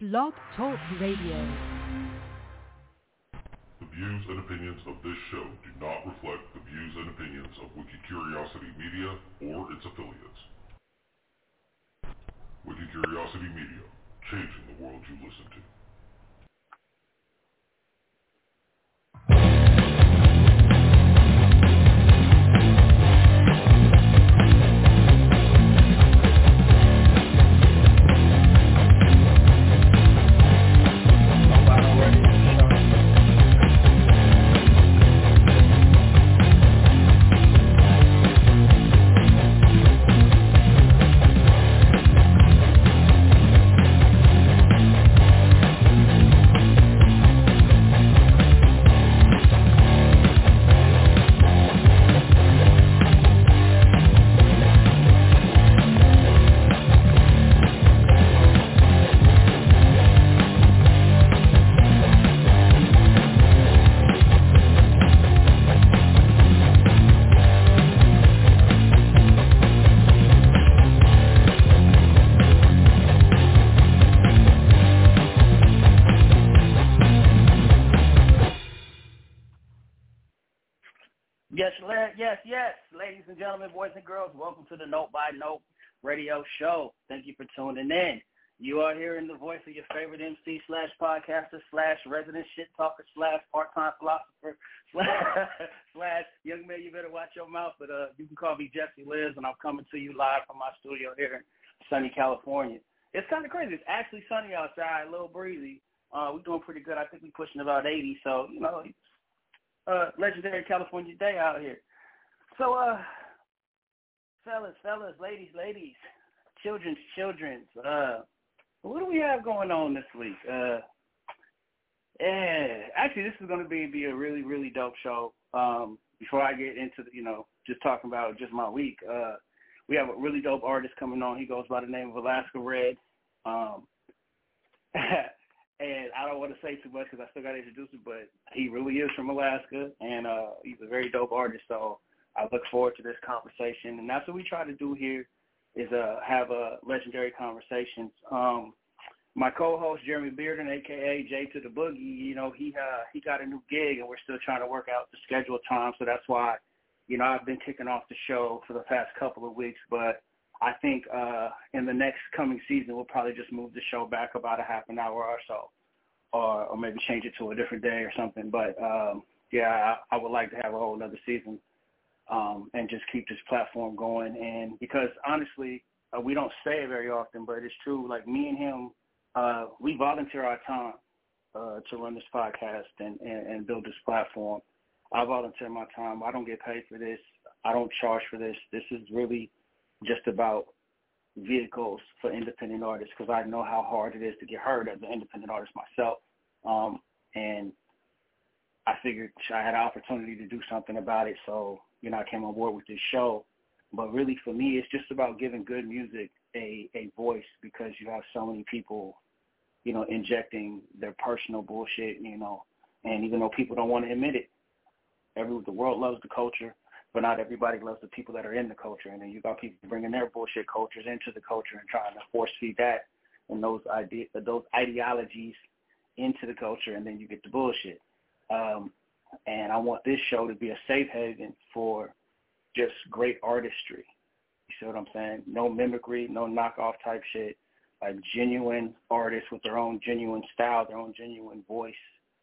Blog Talk Radio. The views and opinions of this show do not reflect the views and opinions of Wikicuriosity Media or its affiliates. Wikicuriosity Media, changing the world you listen to. Yes, ladies and gentlemen, boys and girls, welcome to the Note by Note radio show. Thank you for tuning in. You are hearing the voice of your favorite MC / podcaster / resident shit talker / part-time philosopher / young man, you better watch your mouth, but you can call me Jesse Liz, and I'm coming to you live from my studio here in sunny California. It's kind of crazy. It's actually sunny outside, a little breezy. We're doing pretty good. I think we're pushing about 80, so, you know, legendary California day out here. So, fellas, ladies, children, what do we have going on this week? Actually, this is going to be a really, really dope show. Before I get into, just talking about just my week, we have a really dope artist coming on. He goes by the name of Alaska Red. And I don't want to say too much because I still got to introduce him, but he really is from Alaska, and he's a very dope artist. So I look forward to this conversation, and that's what we try to do here is have legendary conversations. My co-host, Jeremy Bearden, a.k.a. J to the Boogie, he got a new gig, and we're still trying to work out the schedule time. So that's why, I've been kicking off the show for the past couple of weeks, but I think in the next coming season, we'll probably just move the show back about a half an hour or so, or maybe change it to a different day or something. But, I would like to have a whole other season and just keep this platform going. And because, honestly, we don't say it very often, but it's true. Like, me and him, we volunteer our time to run this podcast and build this platform. I volunteer my time. I don't get paid for this. I don't charge for this. This is really just about vehicles for independent artists because I know how hard it is to get heard as an independent artist myself. And I figured I had an opportunity to do something about it, so, I came on board with this show. But really for me, it's just about giving good music a voice because you have so many people, injecting their personal bullshit, and even though people don't want to admit it, the world loves the culture. But not everybody loves the people that are in the culture. And then you got people bringing their bullshit cultures into the culture and trying to force feed that and those ideologies into the culture, and then you get the bullshit. And I want this show to be a safe haven for just great artistry. You see what I'm saying? No mimicry, no knockoff type shit. Like genuine artists with their own genuine style, their own genuine voice.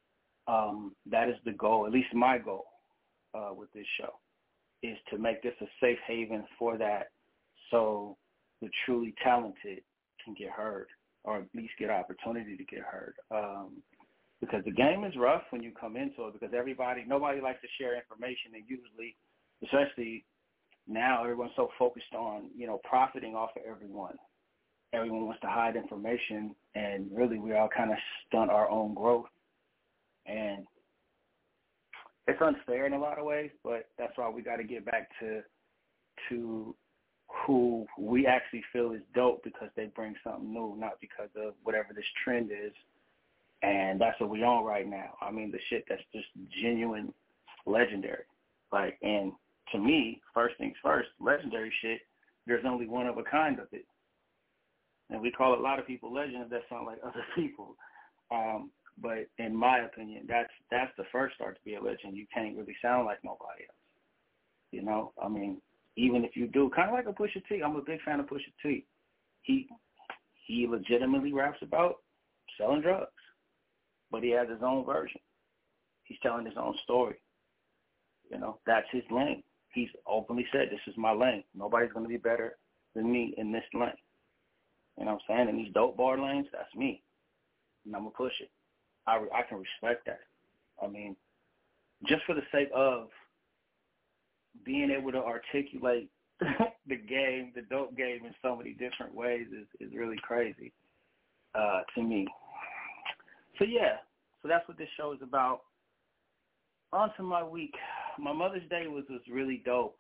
That is the goal, at least my goal with this show, is to make this a safe haven for that so the truly talented can get heard or at least get opportunity to get heard. Because the game is rough when you come into it because nobody likes to share information, and usually, especially now, everyone's so focused on, profiting off of everyone. Everyone wants to hide information, and really we all kind of stunt our own growth. And it's unfair in a lot of ways, but that's why we got to get back to who we actually feel is dope because they bring something new, not because of whatever this trend is. And that's what we on right now. I mean, the shit that's just genuine legendary. Like, and to me, first things first, legendary shit, there's only one of a kind of it. and we call a lot of people legends that sound like other people. But in my opinion, that's the first start to be a legend. You can't really sound like nobody else. You know, I mean, even if you do, kind of like a Pusha T. I'm a big fan of Pusha T. He legitimately raps about selling drugs, but he has his own version. He's telling his own story. You know, that's his lane. He's openly said, this is my lane. Nobody's going to be better than me in this lane. You know what I'm saying? In these dope bar lanes, that's me. And I'm going to push it. I can respect that. I mean, just for the sake of being able to articulate the game, the dope game in so many different ways is really crazy to me. So, yeah. So that's what this show is about. On to my week. My Mother's Day was really dope.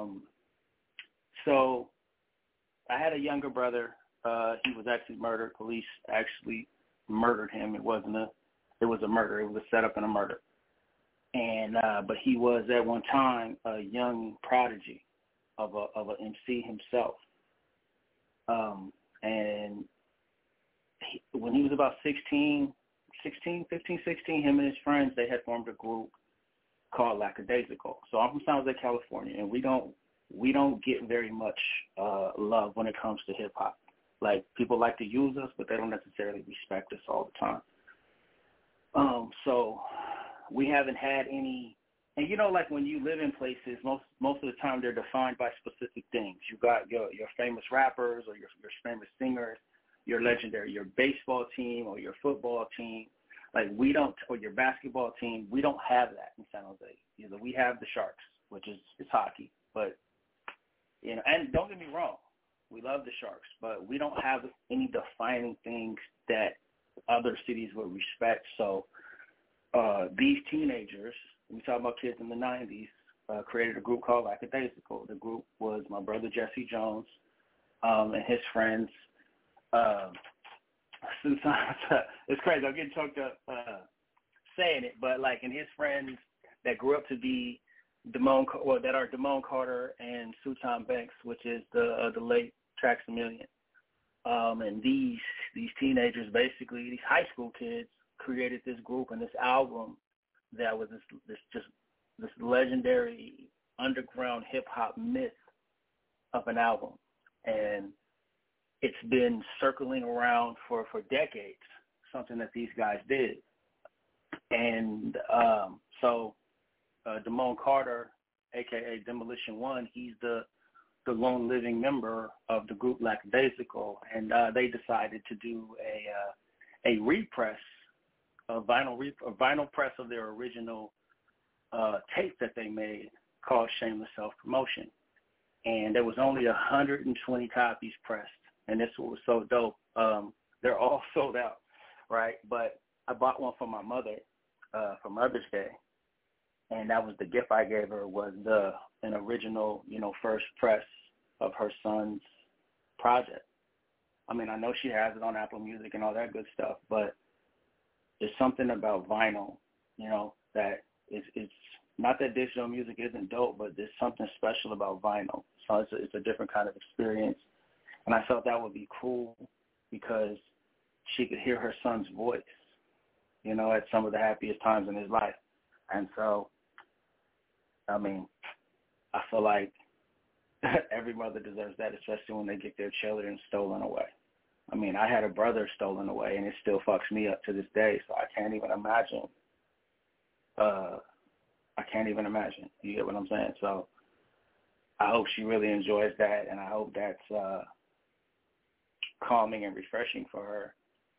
So I had a younger brother. He was actually murdered. Police actually murdered him. It was a murder. It was a setup and a murder. And but he was at one time a young prodigy of a MC himself. And when he was about 15, 16, him and his friends, they had formed a group called Lackadaisical. So I'm from San Jose, California, and we don't get very much love when it comes to hip hop. Like, people like to use us, but they don't necessarily respect us all the time. So we haven't had any, and you know, like when you live in places, most of the time they're defined by specific things. You got your famous rappers or your famous singers, your legendary, your baseball team or your football team. Like, we don't, or your basketball team, we don't have that in San Jose. Either we have the Sharks, which is hockey, but, you know, and don't get me wrong, we love the Sharks, but we don't have any defining things that other cities would respect. So these teenagers, we talk about kids in the 90s, created a group called Lackadaisical. The group was my brother Jesse Jones and his friends. Sometimes it's crazy. I'm getting choked up saying it, but like, and his friends that grew up to be that are Damone Carter and Sutan Banks, which is the late Traxamillion. And these teenagers, basically these high school kids, created this group and this album that was this legendary underground hip hop myth of an album, and it's been circling around for decades, something that these guys did. And so Damone Carter, a.k.a. Demolition One, he's the lone living member of the group Lackadaisical, and they decided to do a repress, a vinyl press of their original tape that they made called Shameless Self-Promotion. And there was only 120 copies pressed. And this was so dope. They're all sold out, right? But I bought one for my mother for Mother's Day, and that was the gift I gave her, was an original, first press of her son's project. I mean, I know she has it on Apple Music and all that good stuff, but there's something about vinyl, that it's not that digital music isn't dope, but there's something special about vinyl. So it's a different kind of experience. And I felt that would be cool because she could hear her son's voice, at some of the happiest times in his life. And so, I mean, I feel like every mother deserves that, especially when they get their children stolen away. I mean, I had a brother stolen away, and it still fucks me up to this day, so I can't even imagine. You get what I'm saying? So I hope she really enjoys that, and I hope that's calming and refreshing for her,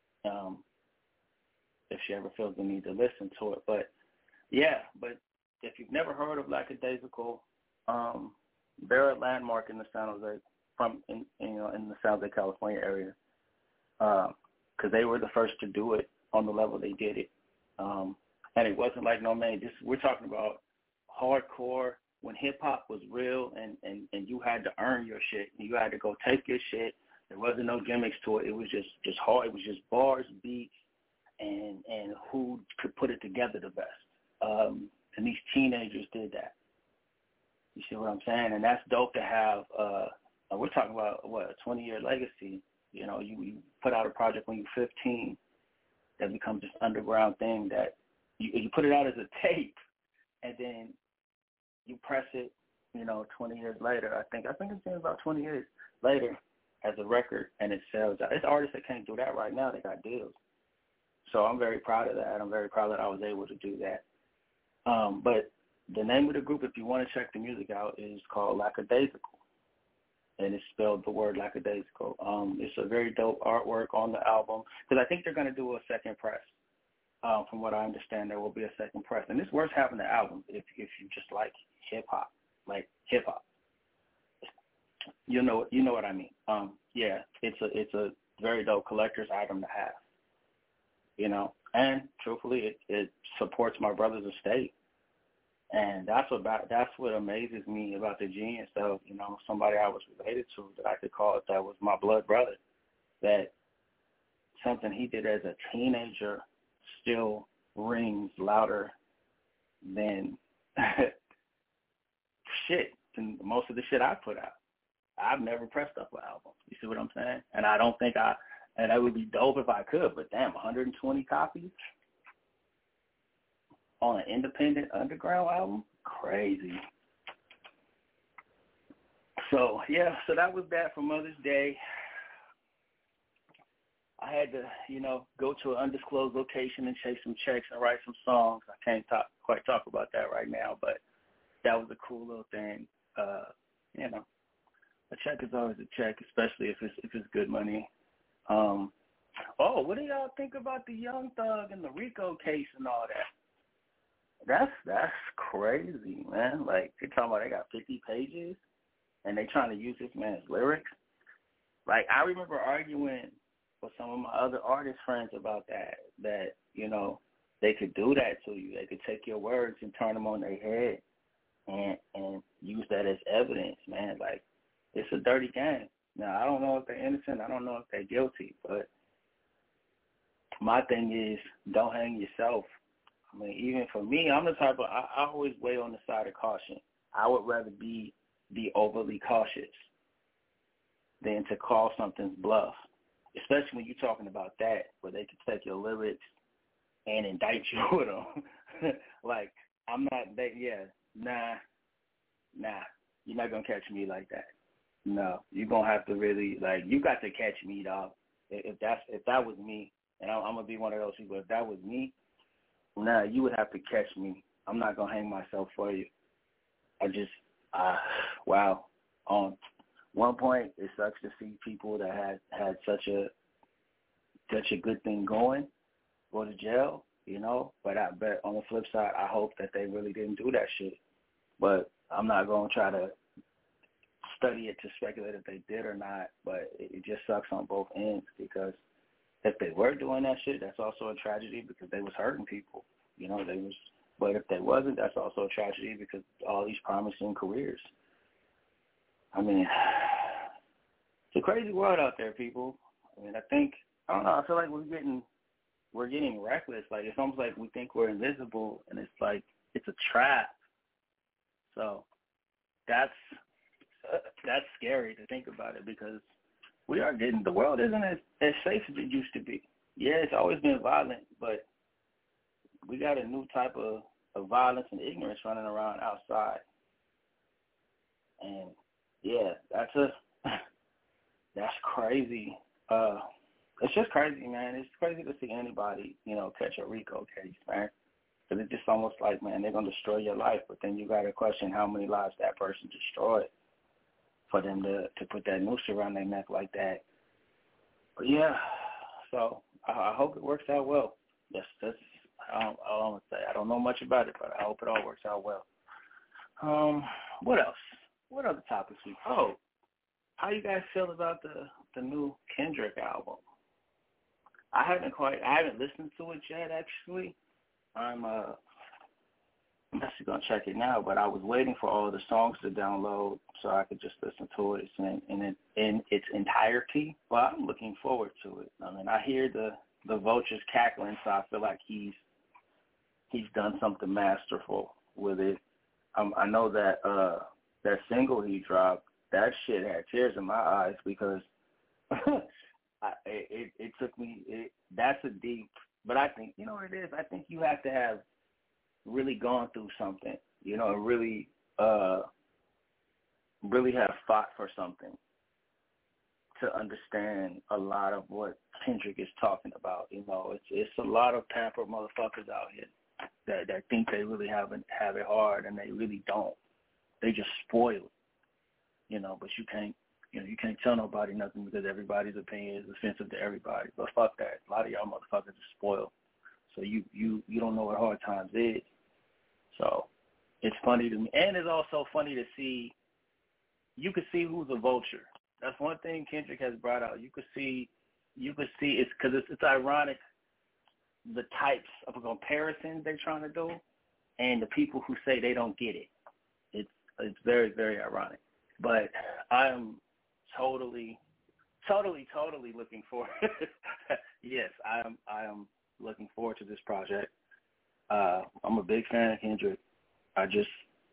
if she ever feels the need to listen to it. But yeah, but if you've never heard of Lackadaisical, they're a landmark in the San Jose, in the San Jose, California area, because they were the first to do it on the level they did it, and it wasn't like, no man, we're talking about hardcore when hip hop was real, and you had to earn your shit, you had to go take your shit. There wasn't no gimmicks to it. It was just hard. It was just bars, beats, and who could put it together the best. And these teenagers did that. You see what I'm saying? And that's dope to have. We're talking about, a 20-year legacy You know, you put out a project when you're 15 that becomes this underground thing that you put it out as a tape, and then you press it, you know, 20 years later. I think it's been about 20 years later as a record, and it sells out. It's artists that can't do that right now. They got deals. So I'm very proud of that. I'm very proud that I was able to do that. But the name of the group, if you want to check the music out, is called Lackadaisical. And it's spelled the word lackadaisical. It's a very dope artwork on the album, because I think they're going to do a second press. From what I understand, there will be a second press. And it's worth having the album if you just like hip-hop. You know what I mean. Yeah, it's a very dope collector's item to have. You know, and truthfully, it supports my brother's estate. And that's what amazes me about the Genius of, you know, somebody I was related to that I could call it, that was my blood brother, that something he did as a teenager still rings louder than shit, than most of the shit I put out. I've never pressed up an album. You see what I'm saying? And I don't think and that would be dope if I could, but damn, 120 copies on an independent underground album? Crazy. So, yeah, so that was that for Mother's Day. I had to, you know, go to an undisclosed location and chase some checks and write some songs. I can't quite talk about that right now, but that was a cool little thing. You know, a check is always a check, especially if it's good money. What do y'all think about the Young Thug and the RICO case and all that? That's crazy, man. Like, they're talking about they got 50 pages and they trying to use this man's lyrics. Like, I remember arguing with some of my other artist friends about that, you know, they could do that to you. They could take your words and turn them on their head and use that as evidence, man. Like, it's a dirty game. Now, I don't know if they're innocent. I don't know if they're guilty. But my thing is, don't hang yourself. I mean, even for me, I'm the type of, I always weigh on the side of caution. I would rather be overly cautious than to call something's bluff, especially when you're talking about that, where they could take your lyrics and indict you with them. Like, I'm not, nah, you're not going to catch me like that. No, you're going to have to really, like, you got to catch me, dog. If that was me, and I'm going to be one of those people, if that was me, nah, you would have to catch me. I'm not going to hang myself for you. Wow. On one point, it sucks to see people that had such a good thing going go to jail, you know. But on the flip side, I hope that they really didn't do that shit. But I'm not going to try to study it to speculate if they did or not. But it just sucks on both ends, because if they were doing that shit, that's also a tragedy because they was hurting people. You know, but if they wasn't, that's also a tragedy because all these promising careers. I mean, it's a crazy world out there, people. I mean, I don't know, I feel like we're getting reckless. Like, it's almost like we think we're invisible, and it's like, it's a trap. So that's scary to think about it, because the world isn't as safe as it used to be. Yeah, it's always been violent, but we got a new type of violence and ignorance running around outside. And yeah, that's crazy. It's just crazy, man. It's crazy to see anybody, you know, catch a RICO case, man. Because it's just almost like, man, they're going to destroy your life, but then you got to question how many lives that person destroyed for them to put that noose around their neck like that. But yeah, so I hope it works out well. That's all I'm going to say. I don't know much about it, but I hope it all works out well. What else? What other topics how you guys feel about the new Kendrick album? I haven't listened to it yet, actually. I'm actually gonna check it now, but I was waiting for all the songs to download so I could just listen to it in its entirety. Well, I'm looking forward to it. I mean, I hear the vultures cackling, so I feel like he's done something masterful with it. I know that that single he dropped, that shit had tears in my eyes because it took me. That's a deep, but I think you know what it is. I think you have to have really gone through something, you know, really really have fought for something to understand a lot of what Kendrick is talking about. You know, it's a lot of pampered motherfuckers out here that think they really have it hard, and they really don't. They just spoiled, you know. But you can't tell nobody nothing because everybody's opinion is offensive to everybody. But fuck that. A lot of y'all motherfuckers are spoiled, so you don't know what hard times is. So it's funny to me, and it's also funny to see. You could see who's a vulture. That's one thing Kendrick has brought out. You could see it's because it's ironic the types of comparisons they're trying to do, and the people who say they don't get it. It's very, very ironic. But I am totally looking forward. Yes, I am looking forward to this project. I'm a big fan of Kendrick. I just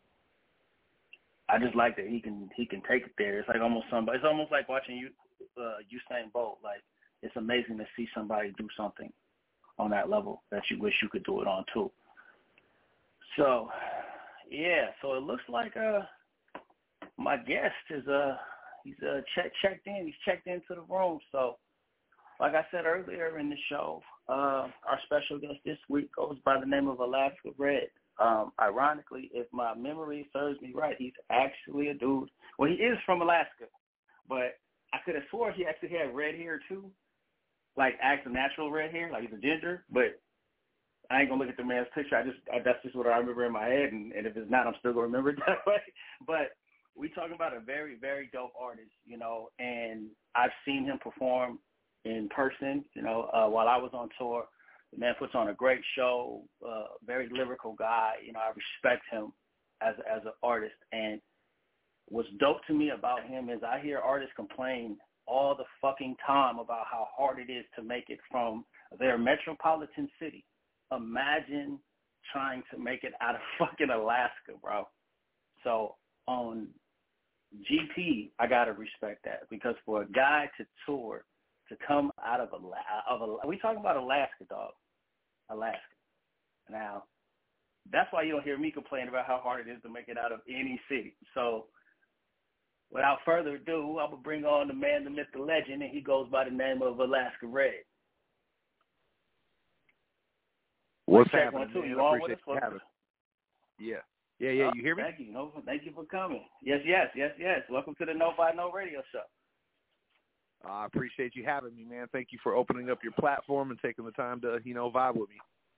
like that he can take it there. It's like it's almost like watching Usain Bolt. Like, it's amazing to see somebody do something on that level that you wish you could do it on too. So, yeah. So it looks like my guest is he's checked in. He's checked into the room. So, like I said earlier in the show, our special guest this week goes by the name of Alaska Red. Ironically, if my memory serves me right, he's actually a dude. Well, he is from Alaska, but I could have swore he actually had red hair too, like actual natural red hair, like he's a ginger. But I ain't gonna look at the man's picture. That's just what I remember in my head, and if it's not, I'm still gonna remember it that way. But we talking about a very, very dope artist, you know, and I've seen him perform in person, you know, while I was on tour. The man puts on a great show, very lyrical guy. You know, I respect him as an artist. And what's dope to me about him is I hear artists complain all the fucking time about how hard it is to make it from their metropolitan city. Imagine trying to make it out of fucking Alaska, bro. So on GP, I got to respect that, because for a guy to tour, to come out of we talking about Alaska, dog. Alaska. Now, that's why you don't hear me complain about how hard it is to make it out of any city. So, without further ado, I'm going to bring on the man, the myth, the legend, and he goes by the name of Alaska Red. What's happening, man? You I on appreciate with us? you having me. Yeah. You hear me? Thank you. No, thank you for coming. Yes. Welcome to the No by No radio show. I appreciate you having me, man. Thank you for opening up your platform and taking the time to, vibe with me.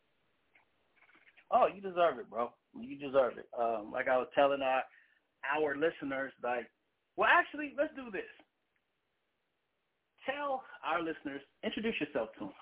Oh, you deserve it, bro. You deserve it. Like I was telling our listeners, actually, let's do this. Tell our listeners, introduce yourself to them.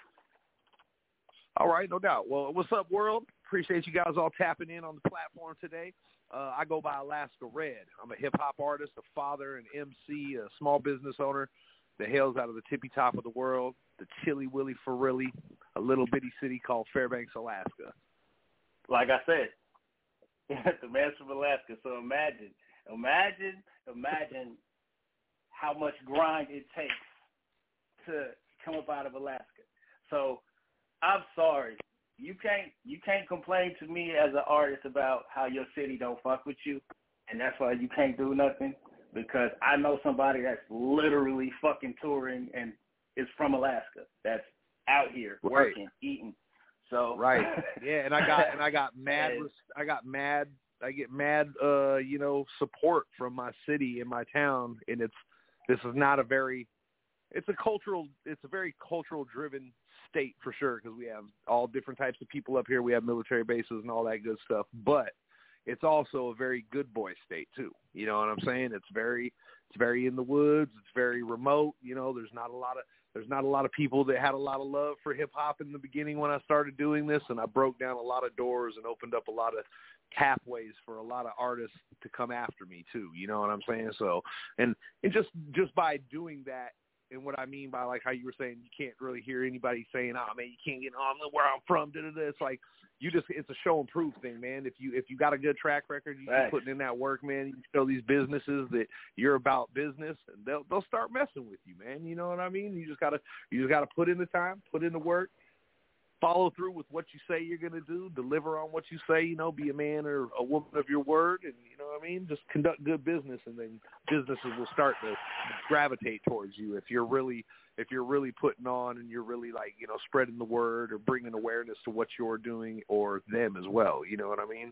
All right, no doubt. Well, what's up, world? Appreciate you guys all tapping in on the platform today. I go by Alaska Red. I'm a hip-hop artist, a father, an MC, a small business owner that hails out of the tippy top of the world, the Chilly Willy Farilli, a little bitty city called Fairbanks, Alaska. Like I said, the man's from Alaska. So imagine how much grind it takes to come up out of Alaska. So I'm sorry. You can't complain to me as an artist about how your city don't fuck with you, and that's why you can't do nothing, because I know somebody that's literally fucking touring and is from Alaska, that's out here working, eating. So right, yeah, and I get mad support from my city and my town, and it's a very cultural driven state for sure, because we have all different types of people up here. We have military bases and all that good stuff, but it's also a very good boy state too. You know what I'm saying? It's very in the woods. It's very remote. You know, there's not a lot of people that had a lot of love for hip hop in the beginning when I started doing this, and I broke down a lot of doors and opened up a lot of pathways for a lot of artists to come after me too. You know what I'm saying? So, and just by doing that, And what I mean by like how you were saying you can't really hear anybody saying, "Oh man, you can't get on where I'm from." It's like it's a show and prove thing, man. If you got a good track record, you keep putting in that work, man. You show these businesses that you're about business, and they'll start messing with you, man. You know what I mean? You just gotta put in the time, put in the work, follow through with what you say you're gonna do, deliver on what you say. You know, be a man or a woman of your word, and you know what I mean. Just conduct good business, and then businesses will start to gravitate towards you if you're really putting on and you're really like, you know, spreading the word or bringing awareness to what you're doing or them as well. You know what I mean?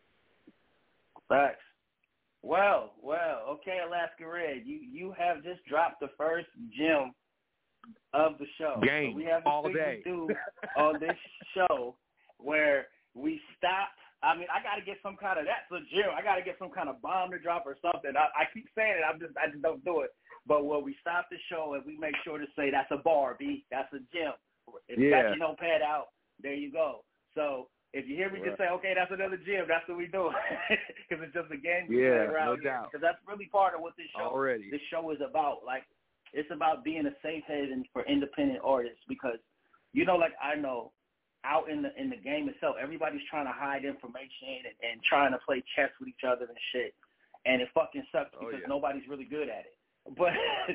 Facts. Well, okay, Alaska Red, you have just dropped the first gem of the show. Game so we have all thing day to do on this show where we stop. I mean, I got to get some kind of that's a gem. I got to get some kind of bomb to drop or something. I keep saying it. I just don't do it. But when we stop the show and we make sure to say that's a bar, B, that's a gem. If you got your notepad out, there you go. So if you hear me just say, okay, that's another gem, that's what we do. Because it's just a game. No doubt. Because that's really part of what this show is about. Like, it's about being a safe haven for independent artists because, you know, like I know, out in the game itself, everybody's trying to hide information and trying to play chess with each other and shit, and it fucking sucks because nobody's really good at it. But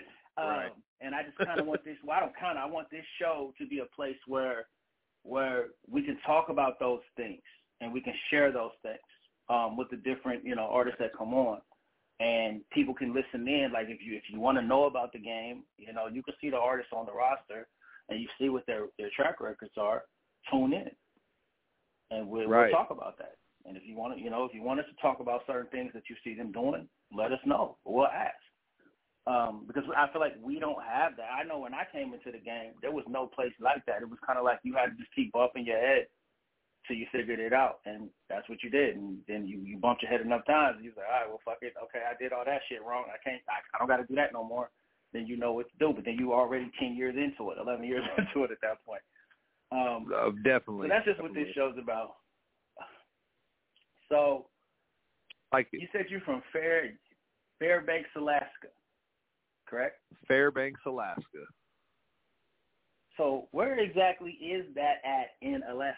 and I just kind of want this. Well, I want this show to be a place where we can talk about those things and we can share those things with the different, you know, artists that come on. And people can listen in. Like if you want to know about the game, you know, you can see the artists on the roster, and you see what their track records are. Tune in, and we'll talk about that. And if you want to, you know, if you want us to talk about certain things that you see them doing, let us know. We'll ask. Because I feel like we don't have that. I know when I came into the game, there was no place like that. It was kind of like you had to just keep bumping your head till you figured it out, and that's what you did. And then you bumped your head enough times, and you was like, all right, well, fuck it. Okay, I did all that shit wrong. I don't got to do that no more. Then you know what to do. But then you already 10 years into it, 11 years into it at that point. Definitely. So that's just what this show's about. So, you said you're from Fairbanks, Alaska, correct? Fairbanks, Alaska. So where exactly is that at in Alaska?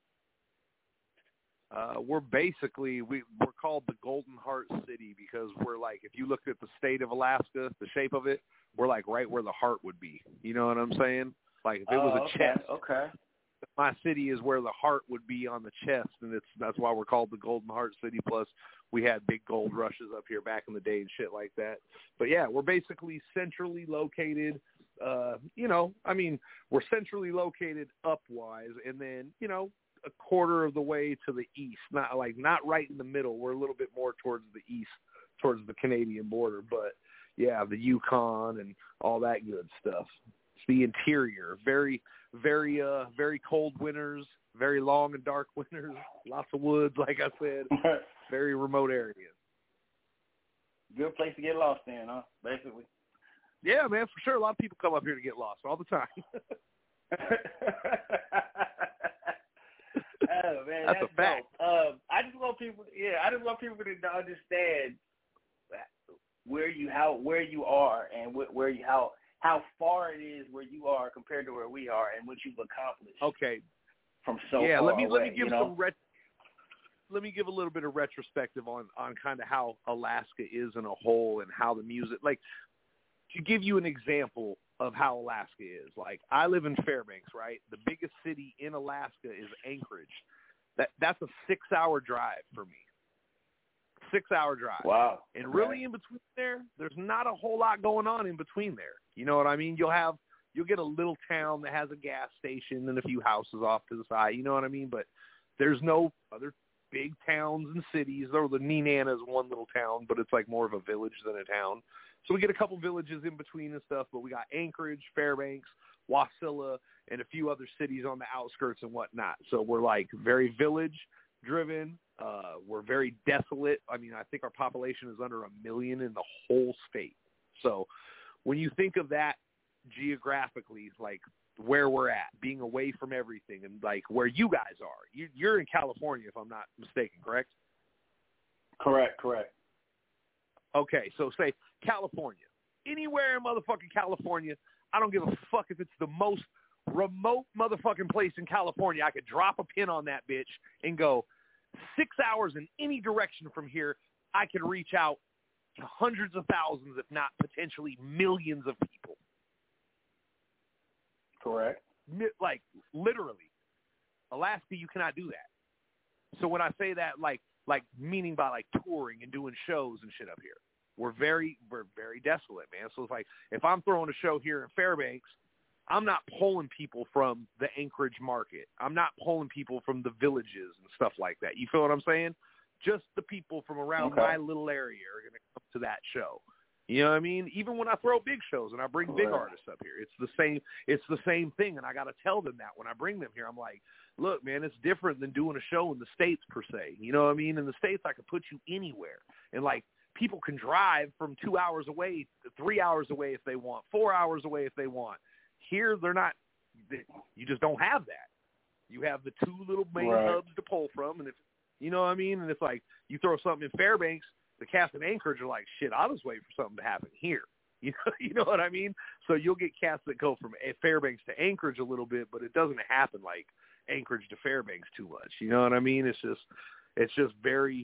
We're basically, we're called the Golden Heart City because we're like, if you looked at the state of Alaska, the shape of it, we're like right where the heart would be. You know what I'm saying? Like if it was a chest, my city is where the heart would be on the chest, and that's why we're called the Golden Heart City. Plus, we had big gold rushes up here back in the day and shit like that. But yeah, we're basically centrally located. You know, I mean, we're centrally located upwise, and then you know, a quarter of the way to the east. Not right in the middle. We're a little bit more towards the east, towards the Canadian border. But yeah, the Yukon and all that good stuff. It's the interior. Very, very, very cold winters. Very long and dark winters. Lots of woods, like I said. Very remote area. Good place to get lost in, huh? Basically. Yeah, man, for sure. A lot of people come up here to get lost all the time. Oh man, that's a fact. I just want people to understand where you are and how far it is where you are compared to where we are and what you've accomplished. Okay. From so far let me away, give let me give a little bit of retrospective on kind of how Alaska is in a whole and how the music, like to give you an example of how Alaska is. Like I live in Fairbanks, right? The biggest city in Alaska is Anchorage. That's a 6-hour drive for me. 6-hour drive. Wow. And really in between there's not a whole lot going on in between there. You know what I mean? You'll get a little town that has a gas station and a few houses off to the side. You know what I mean? But there's no other big towns and cities. Though the Nenana is one little town, but it's like more of a village than a town. So we get a couple villages in between and stuff, but we got Anchorage, Fairbanks, Wasilla, and a few other cities on the outskirts and whatnot. So we're like very village-driven. We're very desolate. I mean, I think our population is under 1 million in the whole state. So when you think of that geographically, like where we're at, being away from everything, and like where you guys are, you're in California, if I'm not mistaken, correct? Correct. Okay, so say California. anywhere in motherfucking California. I don't give a fuck if it's the most remote motherfucking place in California. I could drop a pin on that bitch and go 6 hours in any direction from here. I could reach out to hundreds of thousands, if not potentially millions of people. Correct. Like, literally. Alaska, you cannot do that. So when I say that, like meaning by like touring and doing shows and shit up here, we're very desolate, man. So it's like, if I'm throwing a show here in Fairbanks, I'm not pulling people from the Anchorage market. I'm not pulling people from the villages and stuff like that. You feel what I'm saying? Just the people from around my little area are going to come to that show. You know what I mean? Even when I throw big shows and I bring big artists up here, it's the same thing. And I got to tell them that when I bring them here. I'm like, look, man, it's different than doing a show in the States per se. You know what I mean? In the States, I could put you anywhere. And like, people can drive from 2 hours away, 3 hours away if they want, 4 hours away if they want. Here, they're not. You just don't have that. You have the two little main hubs to pull from, and if you know what I mean. And it's like you throw something in Fairbanks, the cast in Anchorage are like, shit, I'll just wait for something to happen here. You know what I mean? So you'll get cats that go from Fairbanks to Anchorage a little bit, but it doesn't happen like Anchorage to Fairbanks too much. You know what I mean? It's just very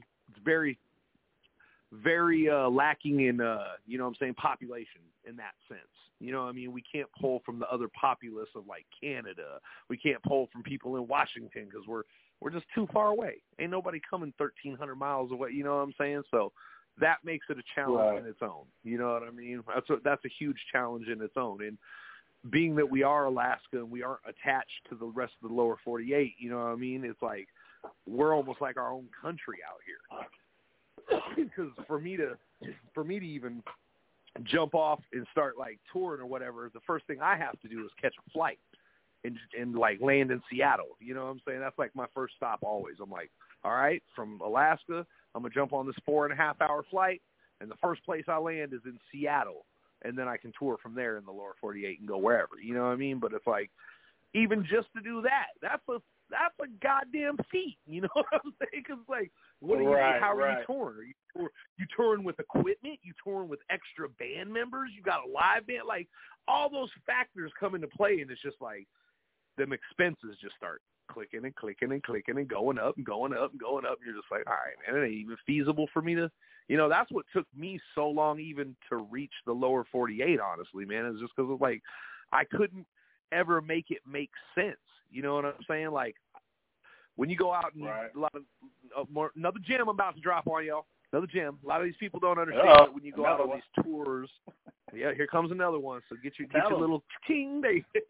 lacking in, you know what I'm saying, population in that sense. You know what I mean? We can't pull from the other populace of, like, Canada. We can't pull from people in Washington because we're just too far away. Ain't nobody coming 1,300 miles away, you know what I'm saying? So that makes it a challenge in its own. You know what I mean? That's a huge challenge in its own. And being that we are Alaska and we aren't attached to the rest of the lower 48, you know what I mean? It's like we're almost like our own country out here. Because for me to even jump off and start like touring or whatever, the first thing I have to do is catch a flight and like land in Seattle. You know what I'm saying? That's like my first stop always. I'm like, all right, from Alaska, I'm gonna jump on this 4.5 hour flight, and the first place I land is in Seattle, and then I can tour from there in the lower 48 and go wherever. You know what I mean? But it's like, even just to do that, that's a goddamn feat. You know what I'm saying? Because like, what are you? How are you touring? Are you touring with equipment? You touring with extra band members? You got a live band? Like, all those factors come into play, and it's just like them expenses just start clicking and clicking and clicking and going up and going up and going up. And you're just like, all right, man, it ain't even feasible for me to, you know, that's what took me so long even to reach the lower 48, honestly, man. It's just because, like, I couldn't ever make it make sense. You know what I'm saying? Like, when you go out and a lot of another gem I'm about to drop on y'all. Another gem. A lot of these people don't understand that when you go out on these tours. Yeah, here comes another one. So get your little king.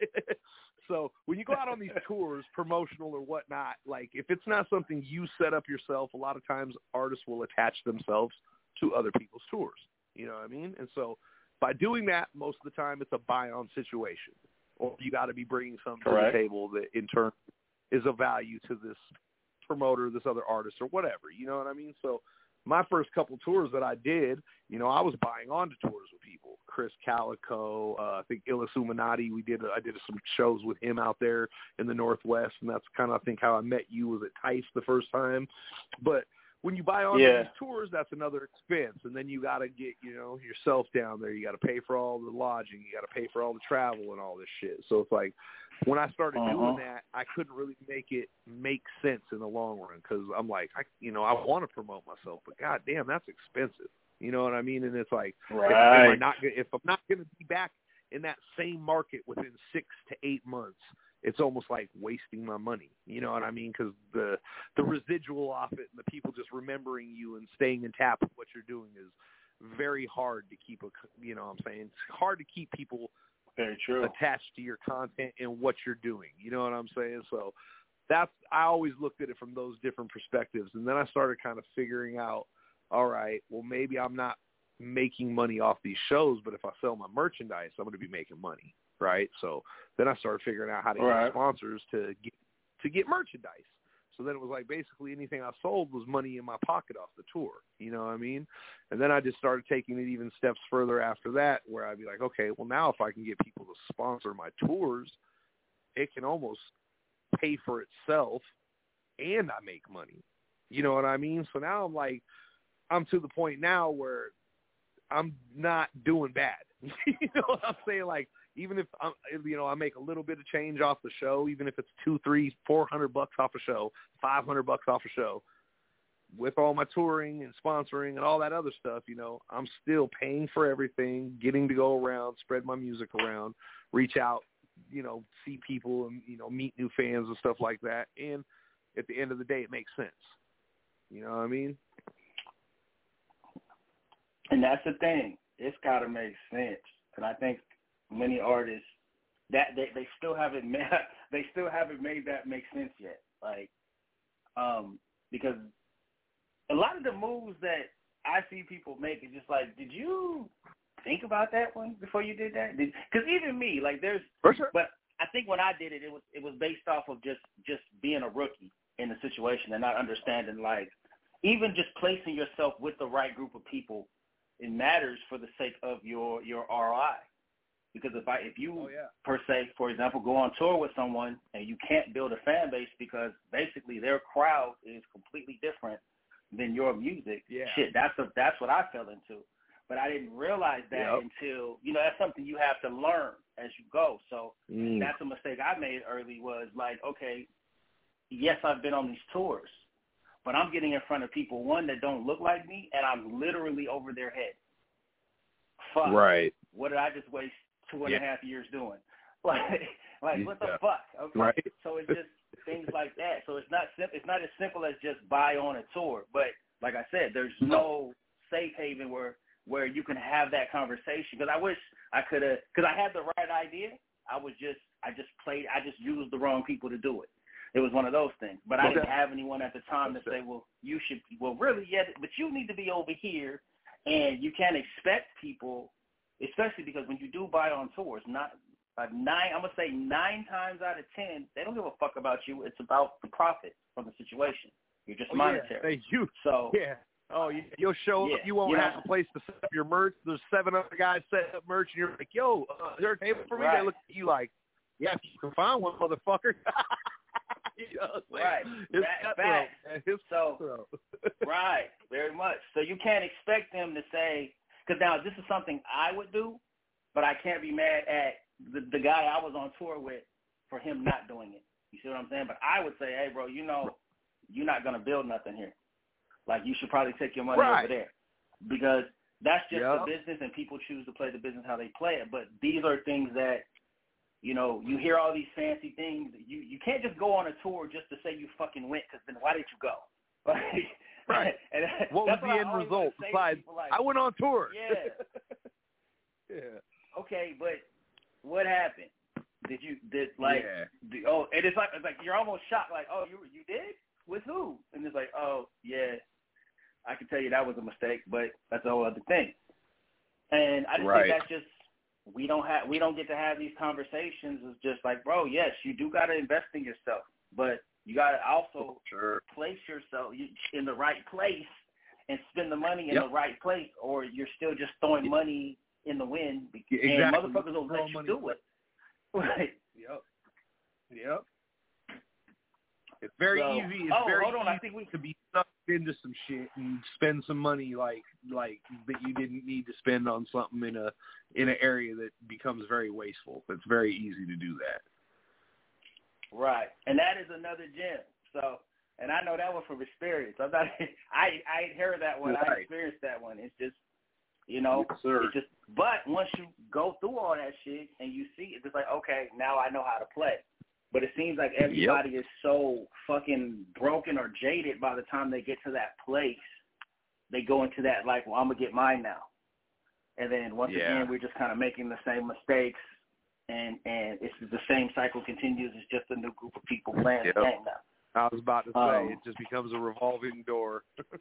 So when you go out on these tours, promotional or whatnot, like if it's not something you set up yourself, a lot of times artists will attach themselves to other people's tours. You know what I mean? And so by doing that, most of the time it's a buy-on situation. Or you got to be bringing something to the table that in turn is of value to this promoter, this other artist, or whatever. You know what I mean? So my first couple tours that I did, you know, I was buying onto tours with people. Chris Calico, I think Illis Illuminati. I did some shows with him out there in the Northwest, and that's kind of, I think, how I met you was at Tice the first time. But when you buy onto these tours, that's another expense, and then you got to get, you know, yourself down there. You got to pay for all the lodging. You got to pay for all the travel and all this shit. So it's like, when I started doing that, I couldn't really make it make sense in the long run because I'm like, I want to promote myself, but goddamn, that's expensive. You know what I mean? And it's like, if I'm not going to be back in that same market within 6 to 8 months, it's almost like wasting my money. You know what I mean? Because the residual off it and the people just remembering you and staying in tap with what you're doing is very hard to keep. You know what I'm saying? It's hard to keep people attached to your content and what you're doing. You know what I'm saying? So I always looked at it from those different perspectives. And then I started kind of figuring out, all right, well, maybe I'm not making money off these shows, but if I sell my merchandise, I'm going to be making money. Right. So then I started figuring out how to get sponsors to get merchandise. So then it was like basically anything I sold was money in my pocket off the tour. You know what I mean? And then I just started taking it even steps further after that where I'd be like, okay, well, now if I can get people to sponsor my tours, it can almost pay for itself and I make money. You know what I mean? So now I'm to the point now where I'm not doing bad. You know what I'm saying? Like, even if I make a little bit of change off the show, even if it's $200, $300, $400 off a show, $500 off a show, with all my touring and sponsoring and all that other stuff, I'm still paying for everything, getting to go around, spread my music around, reach out, see people and, meet new fans and stuff like that. And at the end of the day, it makes sense. You know what I mean? And that's the thing. It's got to make sense. And I think many artists that they still haven't made that make sense yet. Like, because a lot of the moves that I see people make is just like, did you think about that one before you did that? Because even me, like, there's, for sure. But I think when I did it, it was based off of just being a rookie in the situation and not understanding, like, even just placing yourself with the right group of people, it matters for the sake of your ROI. Because if you per se, for example, go on tour with someone and you can't build a fan base because basically their crowd is completely different than your music, shit, that's what I fell into. But I didn't realize that until, that's something you have to learn as you go. So that's a mistake I made early, was like, okay, yes, I've been on these tours, but I'm getting in front of people, one, that don't look like me, and I'm literally over their head. Fuck. Right. What did I just waste 2.5 years doing? Like what the fuck? Okay. Right. So it's just things like that. So it's not as simple as just buy on a tour. But like I said, there's no safe haven where you can have that conversation. Because I wish I could have, because I had the right idea. I just used the wrong people to do it. It was one of those things. But I didn't have anyone at the time to say, well, but you need to be over here. And you can't expect people, especially because when you do buy on tours, I'm going to say 9 times out of 10, they don't give a fuck about you. It's about the profit from the situation. You're just monetary. You'll show up. You won't have a place to set up your merch. There's 7 other guys setting up merch, and you're like, yo, is there a table for me? They look at you like, yeah, if you can find one, motherfucker. Right. Right, very much. So you can't expect them to say, because now this is something I would do, but I can't be mad at the guy I was on tour with for him not doing it. You see what I'm saying? But I would say, hey, bro, you're not going to build nothing here. Like, you should probably take your money over there, because that's just the business, and people choose to play the business how they play it. But these are things that, you hear all these fancy things. You can't just go on a tour just to say you fucking went, because then why did you go? Right. And what was the end result? Besides, like, I went on tour. Yeah. Okay, but what happened? And it's like you're almost shocked. Like, oh, you did? With who? And it's like, oh, yeah, I can tell you that was a mistake, but that's a whole other thing. And I just think that's just, we don't get to have these conversations. It's just like, bro, yes, you do got to invest in yourself, but you got to also place yourself in the right place and spend the money in the right place, or you're still just throwing money in the wind, and motherfuckers will let you do it. Right. Yep. It's very easy. It's very easy I think we to be sucked into some shit and spend some money like that you didn't need to spend on something in an area that becomes very wasteful. It's very easy to do that. Right, and that is another gem. So, and I know that one from experience. I ain't heard that one. I experienced that one. It's just, it's just. But once you go through all that shit and you see it, it's like, okay, now I know how to play. But it seems like everybody is so fucking broken or jaded by the time they get to that place. They go into that like, well, I'm going to get mine now. And then once again, we're just kind of making the same mistakes. And it's the same cycle continues. It's just a new group of people playing the game now. I was about to say, it just becomes a revolving door.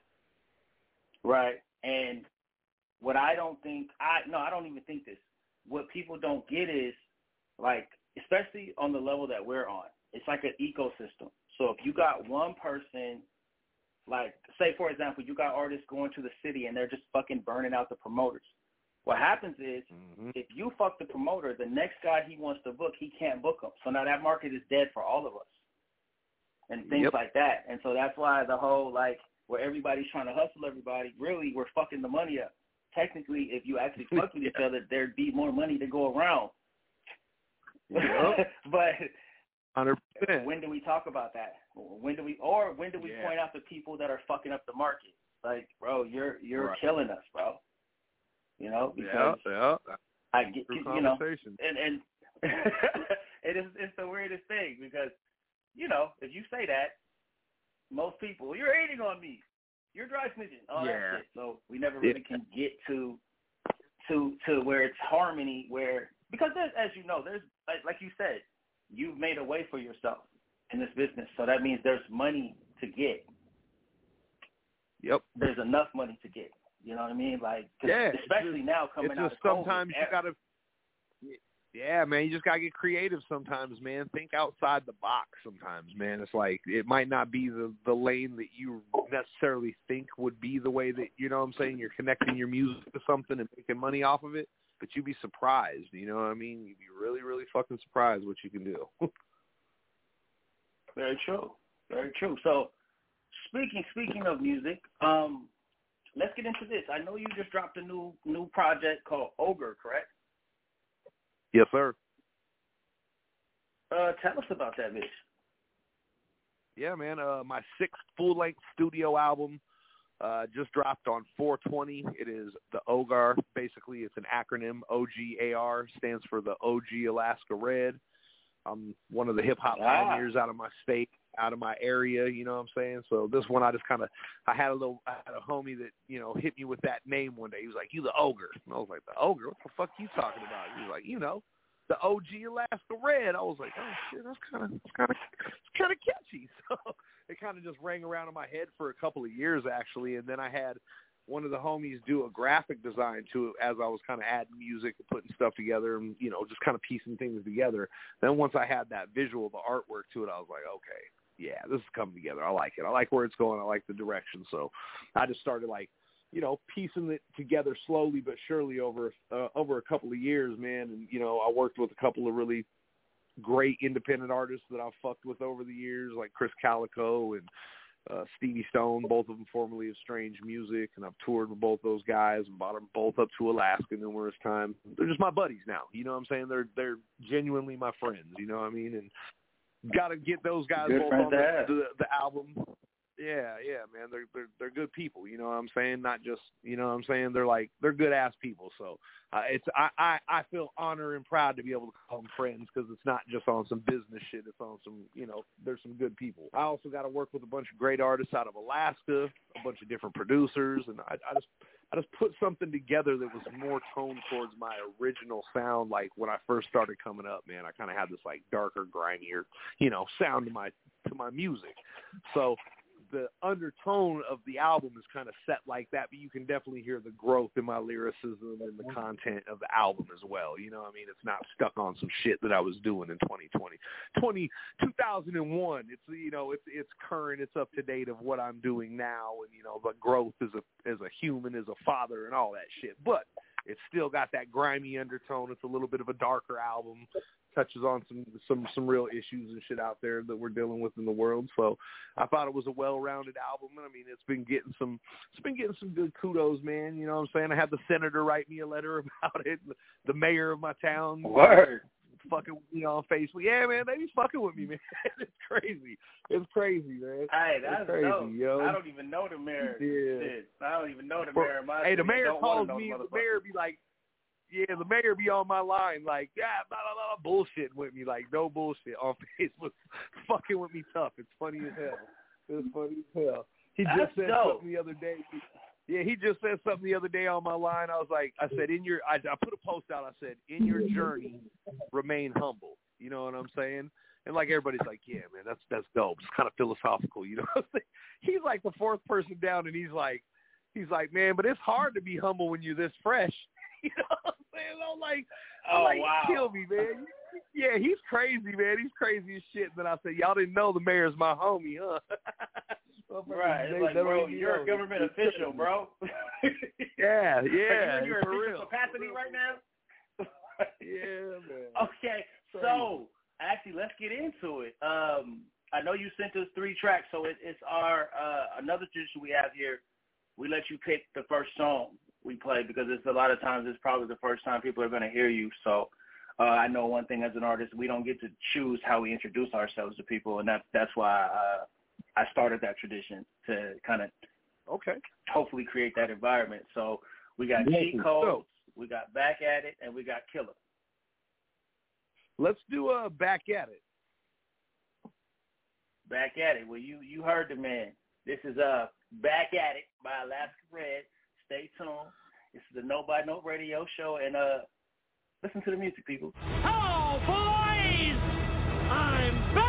Right. And what I don't think, I don't even think this. What people don't get is, like, especially on the level that we're on, it's like an ecosystem. So if you got one person, like, say, for example, you got artists going to the city and they're just fucking burning out the promoters. What happens is, if you fuck the promoter, the next guy he wants to book, he can't book him. So now that market is dead for all of us and things like that. And so that's why the whole, like, where everybody's trying to hustle everybody, really, we're fucking the money up technically, if you actually fuck with each other, there'd be more money to go around. Yep. But 100%. when do we talk about that? When do we point out the people that are fucking up the market? Like, bro, you're right. killing us, bro. You know, because I get, you know, and it's the weirdest thing because, you know, if you say that, most people, you're hating on me, you're dry snitching, all that shit. So we never really can get to where it's harmony, where, because there's, as you know, there's, like you said, you've made a way for yourself in this business. So that means there's money to get. Yep. There's enough money to get. You know what I mean? Like, especially now coming out of COVID. Sometimes you got to, man, you just got to get creative sometimes, man. Think outside the box sometimes, man. It's like, it might not be the lane that you necessarily think would be the way that, you know what I'm saying, you're connecting your music to something and making money off of it, but you'd be surprised, you know what I mean? You'd be really, really fucking surprised what you can do. Very true. Very true. So, speaking of music, let's get into this. I know you just dropped a new project called Ogre, correct? Yes, sir. Tell us about that, bitch. Yeah, man. My 6th full-length studio album just dropped on 4/20. It is the OGAR. Basically, it's an acronym. OGAR stands for the OG Alaska Red. I'm one of the hip-hop pioneers out of my state, out of my area, you know what I'm saying? So this one I had a homie that, you know, hit me with that name one day. He was like, "You the Ogre." And I was like, "The Ogre? What the fuck you talking about?" He was like, "You know, the OG Alaska Red." I was like, "Oh shit, that's kind of catchy." So it kind of just rang around in my head for a couple of years actually, and then I had one of the homies do a graphic design to it as I was kind of adding music and putting stuff together and, you know, just kind of piecing things together. Then once I had that visual, the artwork to it, I was like, okay, yeah, this is coming together. I like it. I like where it's going. I like the direction. So I just started, like, you know, piecing it together slowly but surely over a couple of years, man. And, you know, I worked with a couple of really great independent artists that I've fucked with over the years, like Chris Calico and Stevie Stone, both of them formerly of Strange Music, and I've toured with both those guys and brought them both up to Alaska numerous times. They're just my buddies now, you know what I'm saying? They're genuinely my friends, you know what I mean? And got to get those guys both on the album. Yeah, man, they're good people, you know what I'm saying? Not just, you know what I'm saying? They're good ass people. So I feel honored and proud to be able to call them friends because it's not just on some business shit. It's on some, you know, there's some good people. I also got to work with a bunch of great artists out of Alaska, a bunch of different producers, and I just put something together that was more toned towards my original sound. Like when I first started coming up, man, I kind of had this like darker, grimier, you know, sound to my music. So the undertone of the album is kind of set like that, but you can definitely hear the growth in my lyricism and the content of the album as well. You know what I mean? It's not stuck on some shit that I was doing in 2001. It's, you know, it's current, it's up to date of what I'm doing now, and, you know, the growth as a human, as a father, and all that shit. But it's still got that grimy undertone. It's a little bit of a darker album. Touches on some real issues and shit out there that we're dealing with in the world. So I thought it was a well-rounded album. I mean, it's been getting some good kudos, man. You know what I'm saying? I had the senator write me a letter about it. The mayor of my town, fucking with me on Facebook. Yeah, man, they be fucking with me, man. It's crazy, man. Hey, that's crazy, dope. yo. I don't even know the mayor. Yeah. Shit. I don't even know the mayor. Hey, the mayor calls me. The mayor be like, yeah, the mayor be on my line like, yeah, blah, blah, blah, bullshit with me, like no bullshit on Facebook, fucking with me tough. It's funny as hell. It's funny as hell. He just said something the other day. Yeah, he just said something the other day on my line. I said, I put a post out. I said, in your journey, remain humble. You know what I'm saying? And like everybody's like, yeah, man, that's dope. It's kind of philosophical, you know what I'm saying? He's like the fourth person down, and he's like, man, but it's hard to be humble when you're this fresh. You know what I'm saying? I'm like, wow. Kill me, man. Yeah, he's crazy, man. He's crazy as shit. And then I said, y'all didn't know the mayor's my homie, huh? Right. It's like, bro, you're a government official, bro. Yeah. Are you in your for official real. capacity right now? Yeah, man. Okay, so actually, let's get into it. I know you sent us 3 tracks, so it's our another tradition we have here. We let you pick the first song. we play because it's a lot of times it's probably the first time people are going to hear you. So I know one thing as an artist, we don't get to choose how we introduce ourselves to people, and that's why I started that tradition to kind of hopefully create that environment. So we got Cheat Codes, we got Back at It, and we got Killer. Let's do a Back at It. Back at It. Well, you heard the man. This is Back at It by Alaska Red. Stay tuned. This is the No by No Radio Show, and listen to the music, people. Oh, boys! I'm back!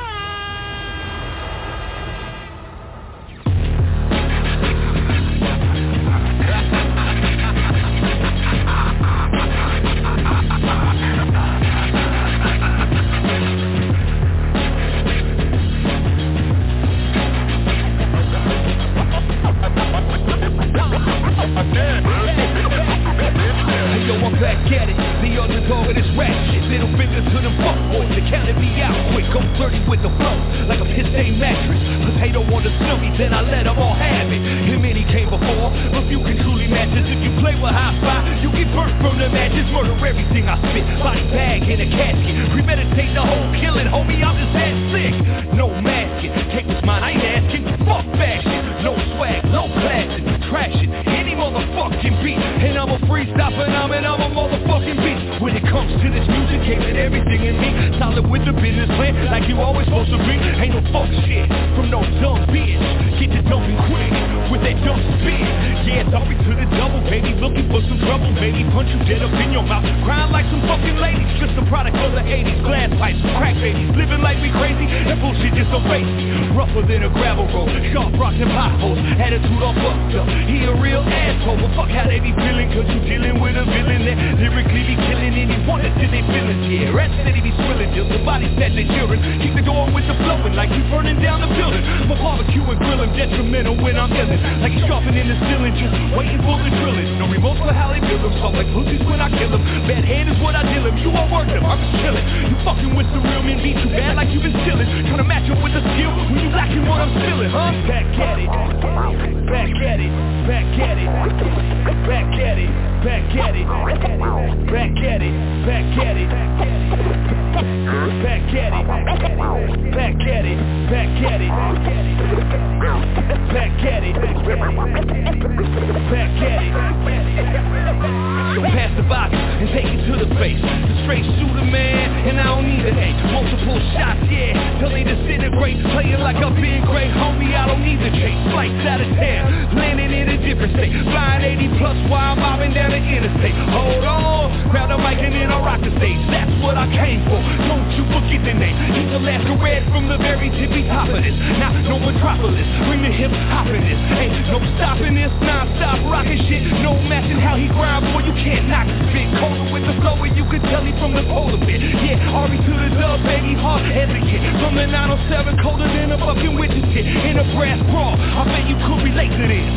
Yo, I'm back at it, the underdog of this rap shit. Little fingers to them fuckboys, they counted me out quick. I'm flirty with the flow, like a piss-stained mattress. Potato on the snooty, then I let them all have it. Him and he came before, but few can truly match us. If you play with hi-fi, you get burnt from the matches. Murder everything I spit, body bag in a casket. Premeditate the whole killing, homie, I'm just that sick. No masking, take what's mine, I ain't asking. Fuck fashion, no swag, no classes. Trashing any motherfucking beat. And I'm a freestyle phenomenon, I'm a motherfucking beast. When it comes to this music, gave it everything in me. Solid with the business plan, like you always supposed to be. Ain't no fuck shit from no dumb bitch. Get to dumping quick with that dumb spit. Yeah, sorry to the double, baby. Looking for some trouble, baby. Punch you dead up in your mouth. Crying like some fucking ladies. Just a product of the 80s. Glass pipes, crack babies. Living like we crazy. That bullshit just a waste. Rougher than a gravel road. Sharp rocks and potholes. Attitude all fucked up. He a real asshole, but fuck how they be feeling. Cause you dealing with a villain that lyrically be killing anyone until they feeling. Yeah, rats city be swilling till the bodies that they children. Keep the door with the flowing like you burning down the building. My barbecue and grilling detrimental when I'm yelling. Like he's sharpening the ceiling, just waiting for the drilling. No remorse for how they build them. Soft like pussies when I kill them. Bad hand is what I deal them. You won't work them, I'm just killing. You fucking with the real men, beat you bad like you been stealing. Trying to match up with the skill when you lacking what I'm spilling, huh? Back at it, back at it, back at it, back at it, back at it, back at it, back at it, back at it, back at it, back at it, back at it, back at it. Pass the box and take it to the face. The straight shooter, man, and I don't need an A. Multiple shots, yeah, till they disintegrate. Playing like I've been great, homie, I don't need the chase. Flights out of town, landing in a different state. Flying 80 plus while I'm mobbing down the interstate. Hold on, grab the mic and then I rock the stage. That's what I came for, don't you forget the name. He's Alaska Red from the very tippy top of this. Not no metropolis, bring the hip hop in this. Ain't no stopping this, non-stop rocking shit. No matching how he grind, boy, you can't knock his spit. Colder with the flow and you can tell he from the polar bit. Yeah, Ari to the dub, baby, hard as a kid. From the 907, colder than a fucking witch's tit. In a brass bra, I bet you could relate to this.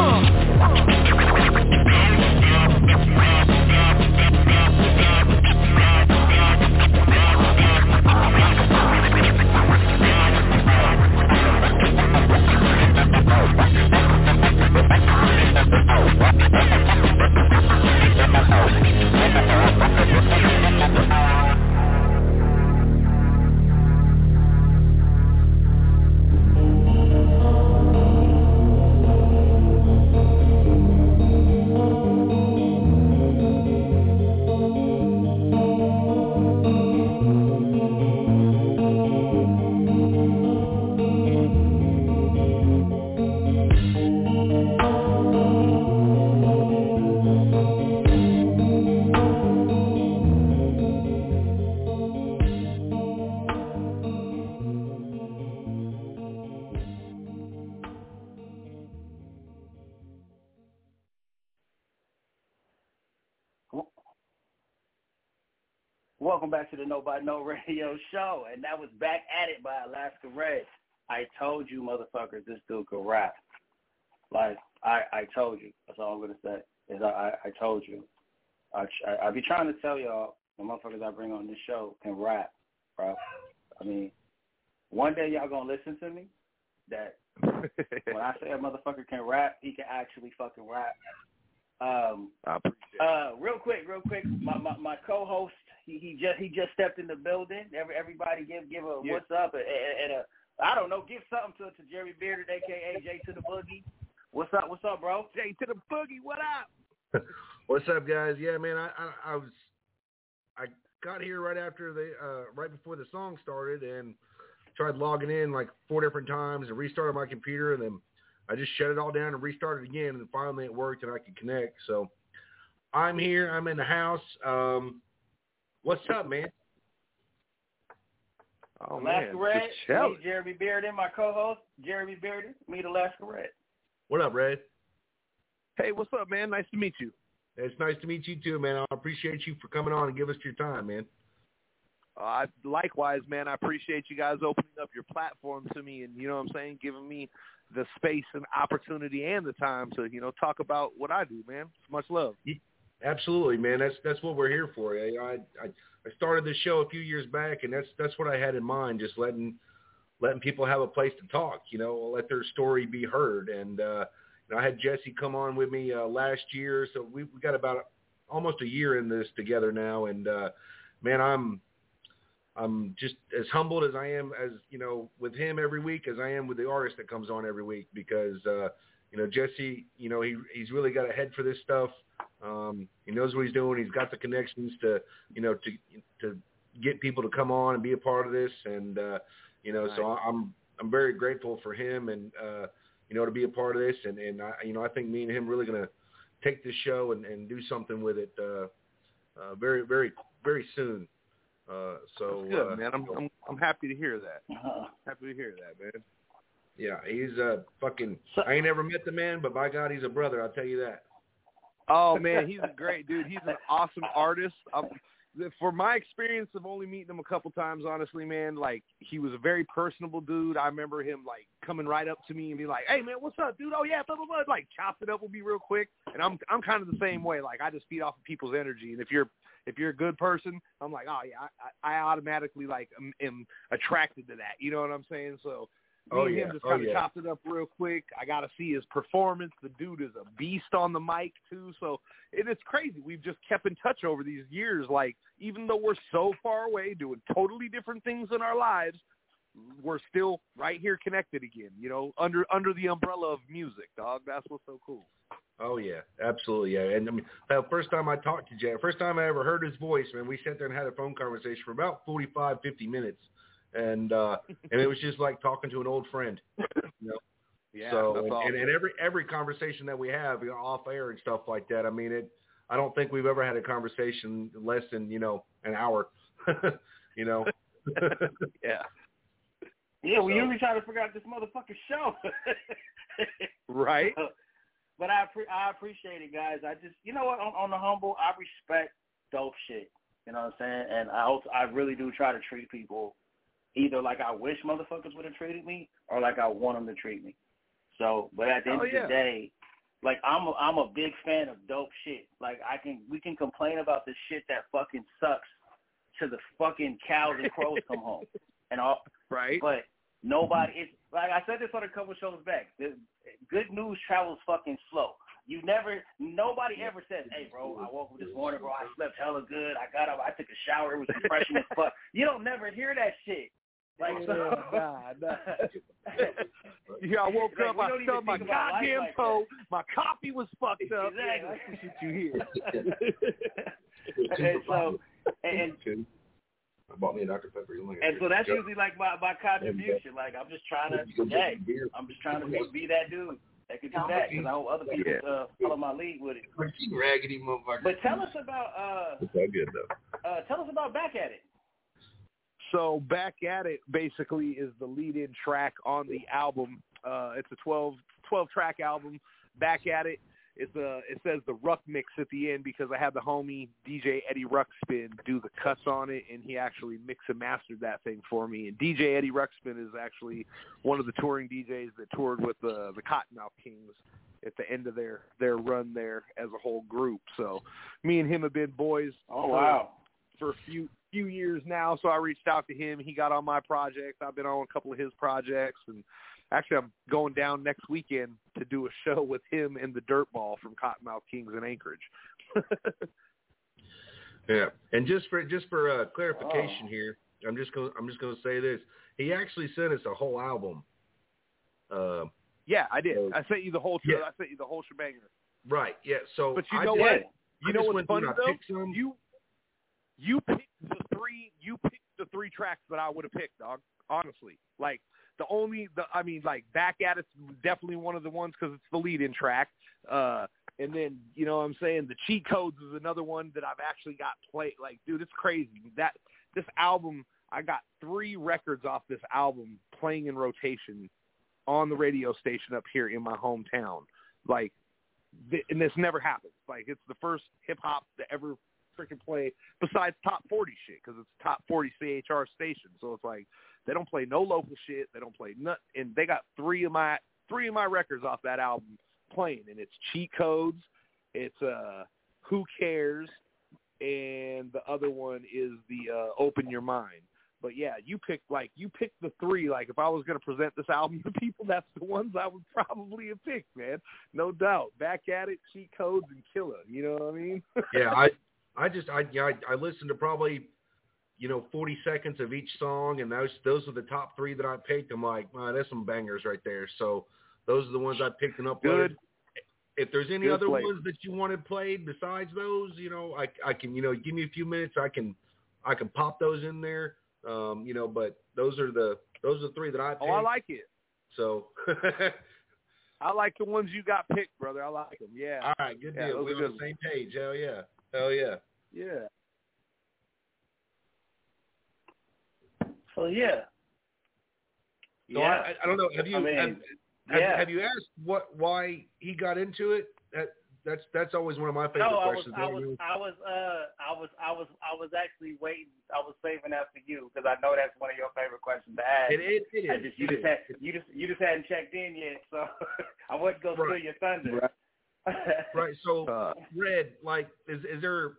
Welcome back to the No by No Radio Show, and that was Back at It by Alaska Red. I told you, motherfuckers, this dude could rap. Like, I told you. That's all I'm going to say, is I told you. I be trying to tell y'all, the motherfuckers I bring on this show can rap, bro. I mean, one day y'all going to listen to me, that when I say a motherfucker can rap, he can actually fucking rap. I appreciate it. Real quick, my co-host, he just stepped in the building. Everybody give a what's up and I don't know, give something to Jerry Bearded, aka J to the Boogie. What's up, bro? J to the Boogie, what up? What's up, guys? Yeah, man, I got here right after right before the song started and tried logging in like 4 different times and restarted my computer, and then I just shut it all down and restarted again, and finally it worked and I could connect. So I'm here. I'm in the house. What's up, man? Oh, Alaska man, Red, just chilling. meet Jeremy Bearden, my co-host. Jeremy Bearden, meet Alaska Red. What up, Red? Hey, what's up, man? Nice to meet you. It's nice to meet you too, man. I appreciate you for coming on and give us your time, man. Likewise, man. I appreciate you guys opening up your platform to me and, you know what I'm saying, giving me the space and opportunity and the time to, you know, talk about what I do, man. It's much love. Absolutely, man. That's what we're here for. I started this show a few years back, and that's what I had in mind, just letting people have a place to talk, you know, let their story be heard. And I had Jesse come on with me last year, so we got about almost a year in this together now. And man, I'm just as humbled as I am, as you know, with him every week as I am with the artist that comes on every week, because you know, Jesse, you know, he's really got a head for this stuff. He knows what he's doing. He's got the connections to, you know, to get people to come on and be a part of this. And you know, so I'm very grateful for him and you know, to be a part of this. And I, you know, I think me and him really going to take this show and do something with it very, very, very soon. So that's good, man. I'm happy to hear that. Happy to hear that, man. Yeah, he's fucking. I ain't never met the man, but by God, he's a brother. I'll tell you that. Oh man, he's a great dude. He's an awesome artist. For my experience of only meeting him a couple times, honestly, man, like he was a very personable dude. I remember him like coming right up to me and be like, "Hey man, what's up, dude? Oh yeah, blah blah blah." Like chopped it up with me real quick. And I'm kind of the same way. Like I just feed off of people's energy. And if you're a good person, I'm like, oh yeah, I automatically like am attracted to that. You know what I'm saying? So. Me and him just kind of chopped it up real quick. I got to see his performance. The dude is a beast on the mic, too. So it's crazy. We've just kept in touch over these years. Like, even though we're so far away doing totally different things in our lives, we're still right here connected again, you know, under the umbrella of music, dog. That's what's so cool. Oh, yeah, absolutely, yeah. And, I mean, the first time I talked to Jay, first time I ever heard his voice, man, we sat there and had a phone conversation for about 45, 50 minutes. And it was just like talking to an old friend, you know. Yeah. So that's awesome. and every conversation that we have, you know, off air and stuff like that. I mean, I don't think we've ever had a conversation less than, you know, an hour. You know. Yeah. Yeah, we usually try to figure out this motherfucking show. Right. But I appreciate it, guys. I just, you know what, on the humble, I respect dope shit. You know what I'm saying? And I really do try to treat people either like I wish motherfuckers would have treated me or like I want them to treat me. So, but at the end of the day, like I'm a big fan of dope shit. Like we can complain about the shit that fucking sucks to the fucking cows and crows come home and all. Right. But nobody is like I said this on a couple shows back. Good news travels fucking slow. Nobody ever says, "Hey, bro, I woke up this morning, bro. I slept hella good. I got up, I took a shower. It was refreshing as fuck." You don't never hear that shit. Like, nah. Yeah, I woke up, I stubbed my goddamn toe. My coffee was fucked up. Exactly. Yeah, that's the shit you hear. And so, I bought me a Dr. Pepper. And so that's usually like my contribution. Like I'm just trying to be that dude that could do that because I hope other people follow my lead with it. Raggedy motherfucker. But tell us about it's all good though. Tell us about Back at It. So Back at It basically is the lead-in track on the album. It's a 12-track album. Back at It. It says the Ruck mix at the end because I had the homie DJ Eddie Ruckspin do the cuts on it, and he actually mixed and mastered that thing for me. And DJ Eddie Ruckspin is actually one of the touring DJs that toured with the Cottonmouth Kings at the end of their run there as a whole group. So me and him have been boys. Oh wow! For a few few years now, so I reached out to him. He got on my project. I've been on a couple of his projects, and actually I'm going down next weekend to do a show with him and the Dirtball from Cottonmouth Kings in Anchorage. Yeah, and just for clarification here, I'm just gonna say this. He actually sent us a whole album. Yeah, I did. So, I sent you the whole. yeah. I sent you the whole shebanger. Right. Yeah. So, But you know what? You know what's funny though? Picked some. You picked the three. You picked the 3 tracks that I would have picked, dog. Honestly, like Back at It's definitely one of the ones because it's the lead-in track. And then, you know what I'm saying, the Cheat Codes is another one that I've actually got played. Like, dude, it's crazy. This album, I got 3 records off this album playing in rotation on the radio station up here in my hometown. Like, and this never happens. Like, it's the first hip-hop to ever freaking play besides top 40 shit because it's top 40 CHR station. So it's like they don't play no local shit. They don't play nothing. And they got 3 of my records off that album playing, and it's Cheat Codes, it's Who Cares, and the other one is the Open Your Mind. But yeah, you picked the 3. Like, if I was going to present this album to people, that's the ones I would probably have picked, man. No doubt. Back at It, Cheat Codes, and Killer. You know what I mean? Yeah, I listened to probably 40 seconds of each song, and those are the top 3 that I picked. I'm like, wow, that's some bangers right there. So those are the ones I picked and uploaded. Good. If there's any Good other play. ones that you wanted played besides those, I can, give me a few minutes. I can pop those in there. But those are the 3 that I picked. Oh, I like it. So I like the ones you got picked, brother. I like them. Yeah. All right, good deal. We're on the same page. Hell yeah. Yeah. So yeah. So I don't know. Have you asked why he got into it? That's always one of my favorite questions. I was actually waiting. I was saving that for you because I know that's one of your favorite questions to ask. It is. You just hadn't checked in yet, so I wasn't gonna steal your thunder. Right. So, Red, like, is there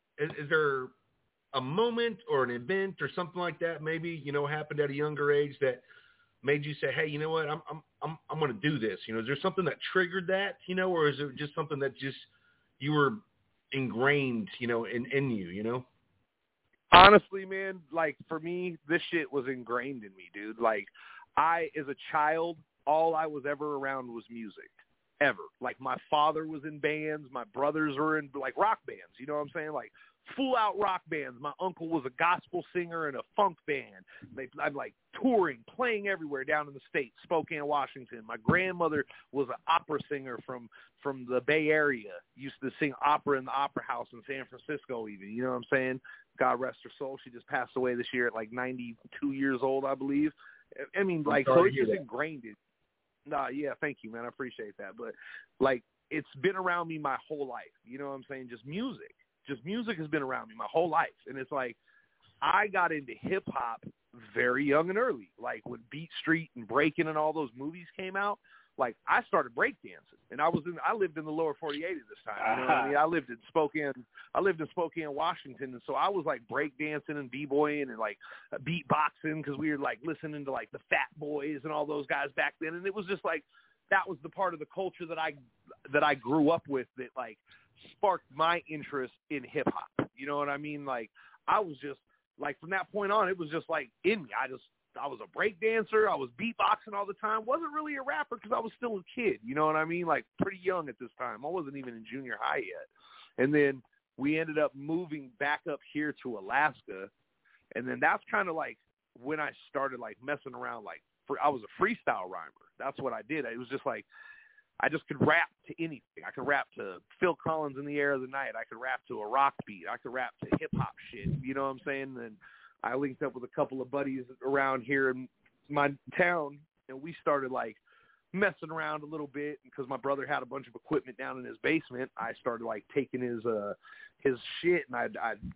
a moment or an event or something like that maybe happened at a younger age that made you say, hey, you know what, I'm going to do this? Is there something that triggered that, or is it just something that just you were ingrained, in you, Honestly, man, like, for me, this shit was ingrained in me, dude. Like, as a child, all I was ever around was music. Ever. Like, my father was in bands. My brothers were in, like, rock bands. You know what I'm saying? Like, full-out rock bands. My uncle was a gospel singer in a funk band. I'm, like, touring, playing everywhere down in the States, Spokane, Washington. My grandmother was an opera singer from the Bay Area. Used to sing opera in the Opera House in San Francisco even. You know what I'm saying? God rest her soul. She just passed away this year at, like, 92 years old, I believe. I mean, like, so it's just ingrained in. Nah, yeah, thank you, man. I appreciate that. But, like, it's been around me my whole life. You know what I'm saying? Just music has been around me my whole life. And it's like I got into hip-hop very young and early. Like, when Beat Street and Breakin' and all those movies came out, like, I started breakdancing. And I lived in the lower 48 at this time. You know what I mean? I lived in Spokane, Washington. And so I was, like, breakdancing and b-boying and, like, beatboxing because we were, like, listening to, like, the Fat Boys and all those guys back then. And it was just, like, that was the part of the culture that I grew up with that, like, sparked my interest in hip-hop. You know what I mean? Like, I was just, like, from that point on, it was just, like, in me. I was a break dancer. I was beatboxing all the time. Wasn't really a rapper because I was still a kid. You know what I mean? Like, pretty young at this time. I wasn't even in junior high yet. And then we ended up moving back up here to Alaska. And then that's kind of, like, when I started, like, messing around. Like, I was a freestyle rhymer. That's what I did. It was just, like, I just could rap to anything. I could rap to Phil Collins in the Air of the Night. I could rap to a rock beat. I could rap to hip-hop shit. You know what I'm saying? And I linked up with a couple of buddies around here in my town, and we started, like, messing around a little bit because my brother had a bunch of equipment down in his basement. I started, like, taking his shit, and I'd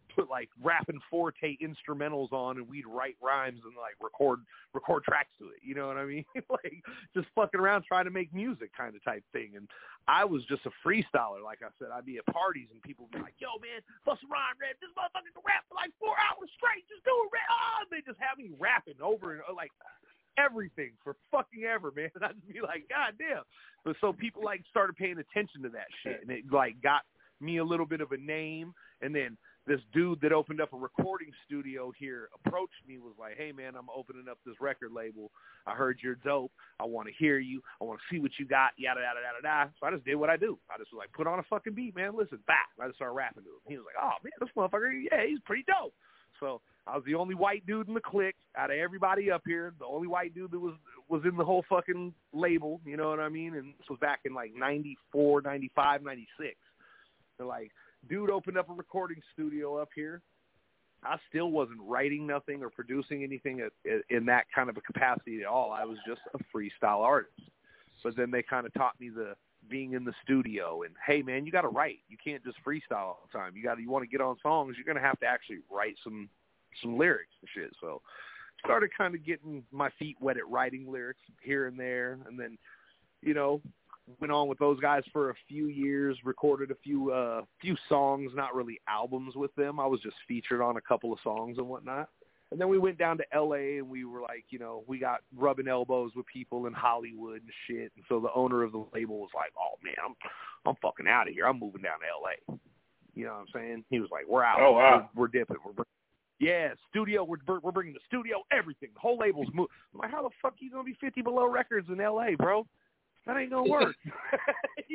put like Rappin' Forte instrumentals on, and we'd write rhymes and like record tracks to it. You know what I mean? Like just fucking around trying to make music kind of type thing. And I was just a freestyler. Like I said, I'd be at parties and people would be like, "Yo, man, bust a rhyme, Red. This motherfucker can rap for like 4 hours straight. Just do it, Red." Oh, and they just have me rapping over and like everything for fucking ever, man. And I'd just be like, God damn. But so people like started paying attention to that shit, and it like got me a little bit of a name. And then this dude that opened up a recording studio here approached me, was like, "Hey, man, I'm opening up this record label. I heard you're dope. I want to hear you. I want to see what you got, yada, yada, yada, yada." So I just did what I do. I just was like, put on a fucking beat, man. Listen, back. I just started rapping to him. He was like, "Oh, man, this motherfucker, yeah, he's pretty dope." So I was the only white dude in the clique out of everybody up here, the only white dude that was in the whole fucking label, you know what I mean? And this was back in like 94, 95, 96. So like, dude opened up a recording studio up here. I still wasn't writing nothing or producing anything in that kind of a capacity at all. I was just a freestyle artist. But then they kind of taught me the being in the studio and, hey, man, you got to write. You can't just freestyle all the time. You want to get on songs, you're going to have to actually write some lyrics and shit. So started kind of getting my feet wet at writing lyrics here and there. And then, you know, went on with those guys for a few years, recorded a few songs, not really albums with them. I was just featured on a couple of songs and whatnot. And then we went down to L.A. and we were like, you know, we got rubbing elbows with people in Hollywood and shit. And so the owner of the label was like, "Oh, man, I'm fucking out of here. I'm moving down to L.A." You know what I'm saying? He was like, "We're out. Oh, wow. We're dipping. Yeah, studio. We're bringing the studio, everything. The whole label's moving." I'm like, "How the fuck are you going to be 50 Below Records in L.A., bro? That ain't gonna work." You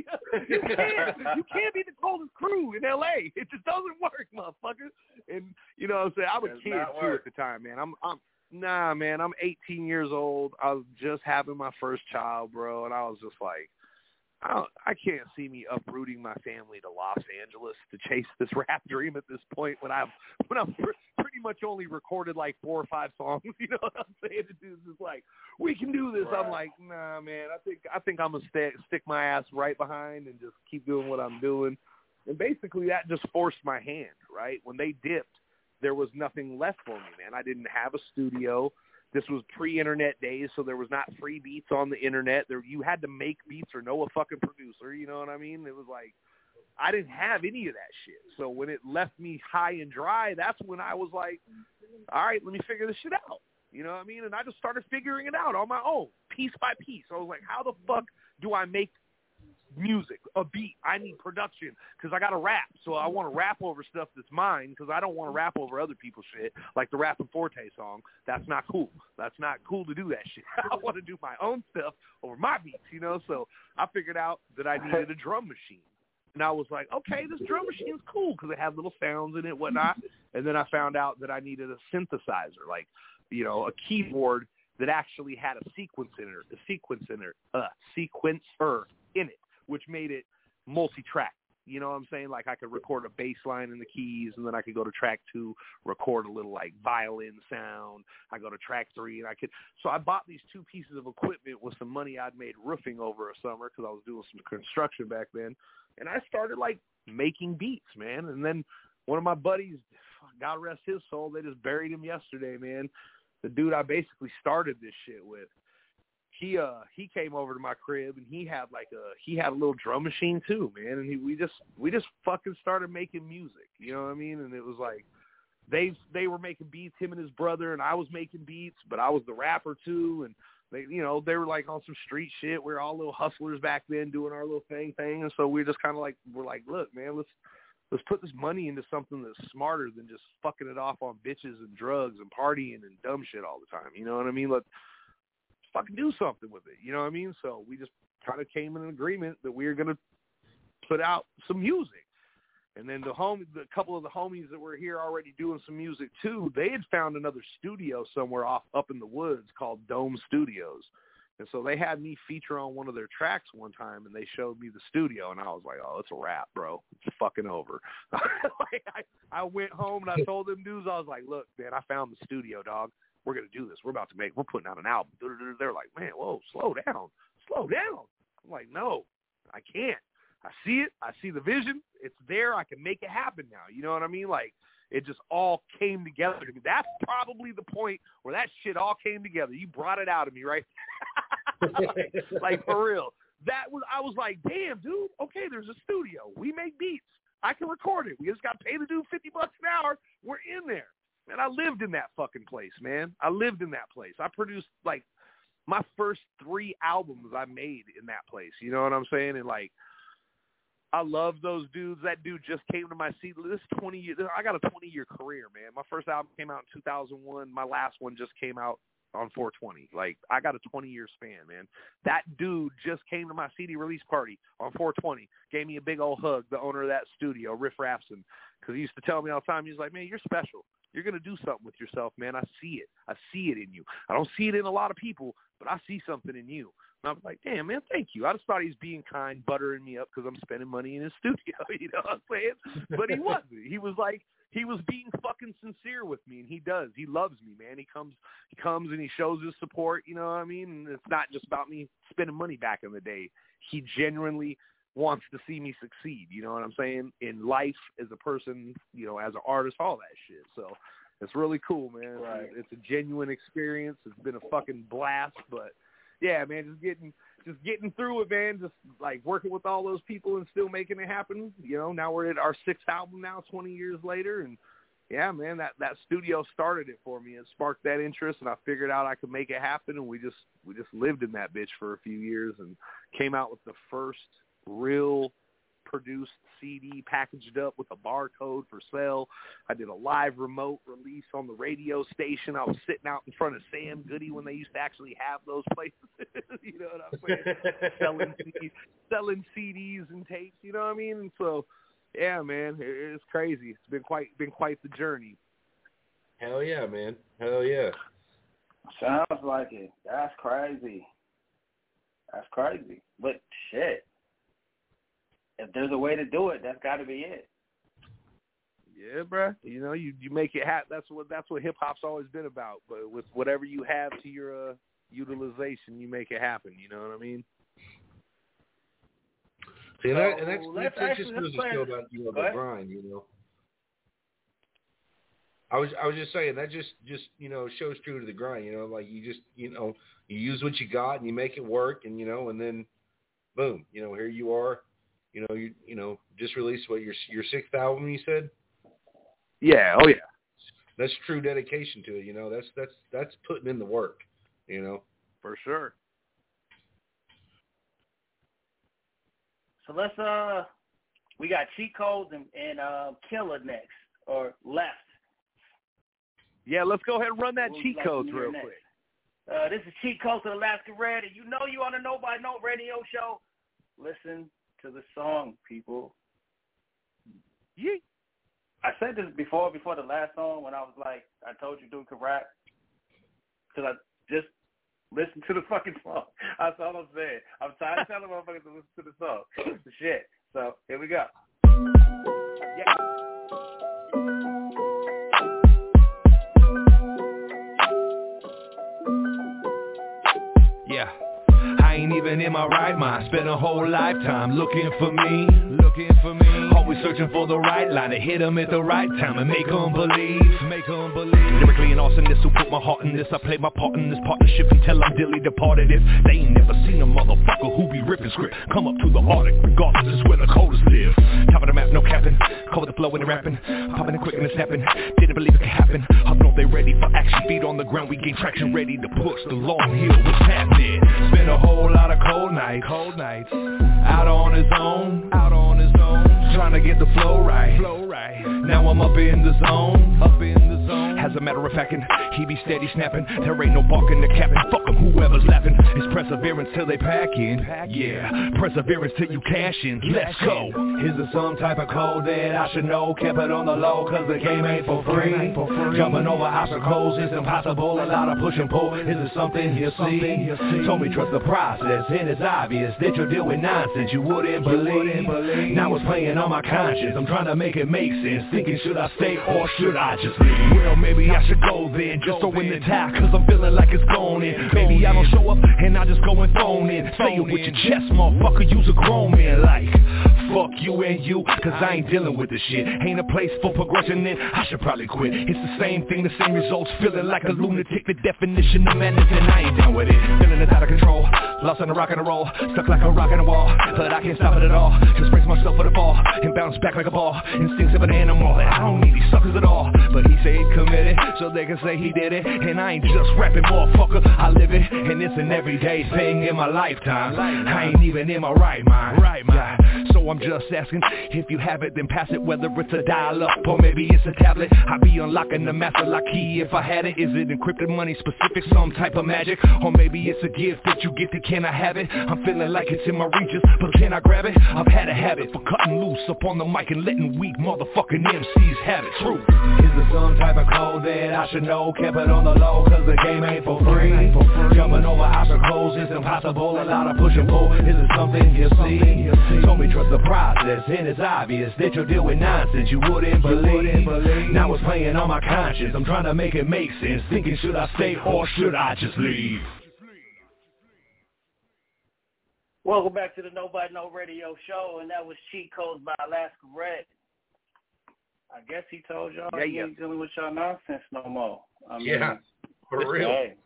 can't be the coldest crew in L.A. It just doesn't work, motherfucker. And you know what I'm saying? I'm a kid too at the time, man. I'm 18 years old. I was just having my first child, bro, and I was just like, I can't see me uprooting my family to Los Angeles to chase this rap dream at this point when I'm pretty much only recorded like 4 or 5 songs. You know what I'm saying? It's just like, we can do this. Right. I'm like, nah, man. I think I'm gonna stick my ass right behind and just keep doing what I'm doing. And basically, that just forced my hand. Right when they dipped, there was nothing left for me, man. I didn't have a studio. This was pre-internet days, so there was not free beats on the internet. You had to make beats or know a fucking producer, you know what I mean? It was like, I didn't have any of that shit. So when it left me high and dry, that's when I was like, all right, let me figure this shit out. You know what I mean? And I just started figuring it out on my own, piece by piece. I was like, how the fuck do I make music, a beat? I need production because I got to rap. So I want to rap over stuff that's mine because I don't want to rap over other people's shit, like the Rappin' Forte song. That's not cool. That's not cool to do that shit. I want to do my own stuff over my beats, you know? So I figured out that I needed a drum machine. And I was like, okay, this drum machine's cool because it has little sounds in it, whatnot. And then I found out that I needed a synthesizer, like, you know, a keyboard that actually had a sequencer in it, which made it multi-track. You know what I'm saying? Like I could record a bass line in the keys, and then I could go to track 2, record a little like violin sound. I go to track 3, and so I bought these 2 pieces of equipment with some money I'd made roofing over a summer because I was doing some construction back then. And I started like making beats, man. And then one of my buddies, God rest his soul, they just buried him yesterday, man. The dude I basically started this shit with. He came over to my crib and he had a little drum machine too, man. And we just fucking started making music, you know what I mean? And it was like they were making beats, him and his brother, and I was making beats, but I was the rapper too. And they were like on some street shit. We were all little hustlers back then doing our little thing. And so we're just kind of like, we're like, look, man, let's put this money into something that's smarter than just fucking it off on bitches and drugs and partying and dumb shit all the time. You know what I mean? Let's fucking do something with it. You know what I mean? So we just kind of came in an agreement that we were going to put out some music. And then the couple of the homies that were here already doing some music too, they had found another studio somewhere up in the woods called Dome Studios. And so they had me feature on one of their tracks one time, and they showed me the studio, and I was like, oh, it's a wrap, bro. It's fucking over. I went home, and I told them dudes, I was like, look, man, I found the studio, dog. We're going to do this. We're putting out an album. They're like, man, whoa, slow down. I'm like, no, I can't. I see it. I see the vision. It's there. I can make it happen now. You know what I mean? Like, it just all came together. That's probably the point where that shit all came together. You brought it out of me, right? Like, for real. I was like, damn, dude, okay, there's a studio. We make beats. I can record it. We just got to pay the dude $50 an hour. We're in there. Man, I lived in that fucking place, man. I lived in that place. I produced, like, my first 3 albums I made in that place. You know what I'm saying? And, like, I love those dudes. That dude just came to my seat. This 20 years. I got a 20-year career, man. My first album came out in 2001. My last one just came out on 420. Like, I got a 20-year span, man. That dude just came to my CD release party on 420, gave me a big old hug, the owner of that studio, Riff Rafson, because he used to tell me all the time, he's like, man, you're special. You're going to do something with yourself, man. I see it. I see it in you. I don't see it in a lot of people, but I see something in you. And I was like, damn, man, thank you. I just thought he was being kind, buttering me up because I'm spending money in his studio, you know what I'm saying? But he wasn't. He was like, he was being fucking sincere with me, and he does. He loves me, man. He comes and he shows his support, you know what I mean? And it's not just about me spending money back in the day. He genuinely wants to see me succeed, you know what I'm saying? In life, as a person, you know, as an artist, all that shit. So it's really cool, man. Right. It's a genuine experience. It's been a fucking blast, but yeah, man, just getting through it, man. Just like working with all those people and still making it happen. You know, now we're at our 6th album now, 20 years later, and yeah, man, that studio started it for me. It sparked that interest, and I figured out I could make it happen, and we just lived in that bitch for a few years and came out with the first real produced CD packaged up with a barcode for sale. I did a live remote release on the radio station. I was sitting out in front of Sam Goody when they used to actually have those places. You know what I'm saying? selling CDs and tapes. You know what I mean? And so, yeah, man, it's crazy. It's been quite the journey. Hell yeah, man. Hell yeah. Sounds like it. That's crazy. That's crazy. But shit. If there's a way to do it, that's got to be it. Yeah, bro. You know, you make it happen. That's what hip hop's always been about. But with whatever you have to your utilization, you make it happen. You know what I mean? See, that just goes to show about, you know, the grind. You know, I was just saying that just you know, shows true to the grind. You know, like you just, you know, you use what you got and you make it work, and you know, and then boom, you know, here you are. You know, just released your 6th album, you said? Yeah, oh yeah. That's true dedication to it, you know. That's putting in the work, you know. For sure. So let's we got Cheat Codes and Killer next, or left. Yeah, let's go ahead and run that Cheat Codes real quick. This is Cheat Codes of Alaska Red, and you know you on a Nobody Know radio show. Listen to the song, people. Yeah. I said this before the last song when I was like, I told you dude could rap. Because I just listened to the fucking song. That's all I'm saying. I'm tired of telling motherfuckers to listen to the song. It's the shit. So, here we go. Yeah. Yeah. I ain't even in my right mind. Spent a whole lifetime looking for me. Always searching for the right line to hit them at the right time and make them believe. Lyrically an awesomeness who put my heart in this. I play my part in this partnership until I'm dearly departed. If they ain't never seen a motherfucker who be ripping script, come up to the Arctic, regardless is where the coldest live. Top of the map, no capping. Cover the flow and the rapping. Popping it quick and it's snapping. Didn't believe it could happen. I know they ready for action. Feet on the ground, we gain traction. Ready to push the long hill. What's happening? Spend a whole lot of cold nights. Out on his own. Trying to get the flow right. Now I'm up in the zone. As a matter of fact, he be steady snapping. There ain't no barking the cabin. Fuck him, whoever's laughing. It's perseverance till they pack in. Yeah, perseverance till you cash in. Let's go. Is there some type of code that I should know? Kept it on the low cause the game ain't for free. Jumping over obstacles is impossible. A lot of push and pull. Is it something you see? Told me trust the process, and it's obvious that you deal with nonsense you wouldn't believe. Now it's playing on my conscience. I'm trying to make it make sense. Thinking should I stay or should I just leave? Well, maybe I should go then. Just throw in the towel cause I'm feeling like it's gone in. Maybe I don't show up and I just just going thrown in. Say it with your chest, motherfucker, you's a grown man. Like, fuck you and you, cause I ain't dealing with this shit. Ain't a place for progression, then I should probably quit. It's the same thing, the same results, feeling like a lunatic. The definition of madness, and I ain't down with it. Feeling it's out of control, lost in the rock and the roll, stuck like a rock in the wall, but I can't stop it at all. Just brace myself for the fall, and bounce back like a ball. Instincts of an animal, and I don't need these suckers at all. But he say he committed, so they can say he did it. And I ain't just rapping, motherfucker, I live it. And it's an everyday thing in my lifetime. I ain't even in my right mind. So I'm just asking, if you have it, then pass it. Whether it's a dial-up or maybe it's a tablet, I be unlocking the master lock key if I had it. Is it encrypted money specific, some type of magic? Or maybe it's a gift that you get that can I have it? I'm feeling like it's in my reaches, but can I grab it? I've had a habit for cutting loose up on the mic and letting weak motherfucking MCs have it. True. Is there some type of code that I should know? Kept it on the low, cause the game ain't for free. Jumping over obstacles is impossible. A lot of push and pull. Is it something you see? Told me trust the process, and it's obvious that you'll deal with nonsense you wouldn't believe. Now it's playing on my conscience. I'm trying to make it make sense. Thinking, should I stay or should I just leave? Welcome back to the Nobody No Radio Show, and that was Cheat Codes by Alaska Red. I guess he told y'all he ain't dealing with y'all nonsense no more. I mean, for real. Hey.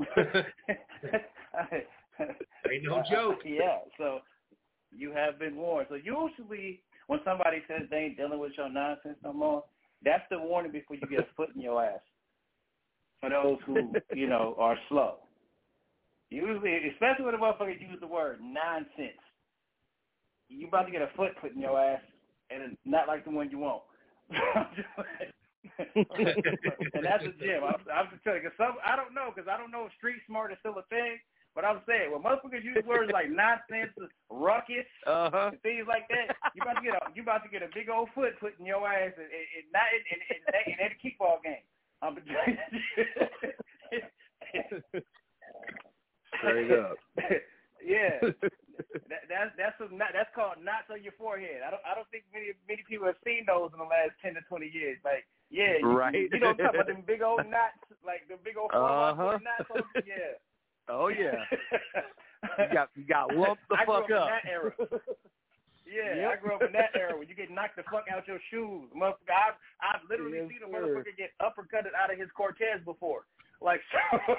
Ain't no joke. Yeah, so you have been warned. So usually when somebody says they ain't dealing with your nonsense no more, that's the warning before you get a foot in your ass. For those who, are slow. Usually, especially when a motherfucker use the word nonsense, you about to get a foot put in your ass, and it's not like the one you want. And that's a gem. I'm just telling you, I don't know, because I don't know if street smart is still a thing, but I'm saying, when motherfuckers use words like nonsense, ruckus, and things like that, you about to get a big old foot put in your ass, and not in any kickball game. Straight up. Yeah. That's called knots on your forehead. I don't think many people have seen those in the last 10 to 20 years. Like, yeah, right. You don't talk about them big old knots, like the big old 4x4 knots on you. Yeah. Oh yeah. you got lumped the fuck up. I grew up in that era. Yeah, yep. I grew up in that era when you get knocked the fuck out your shoes. Motherfucker, I've literally seen a motherfucker get uppercutted out of his Cortez before. Like, so.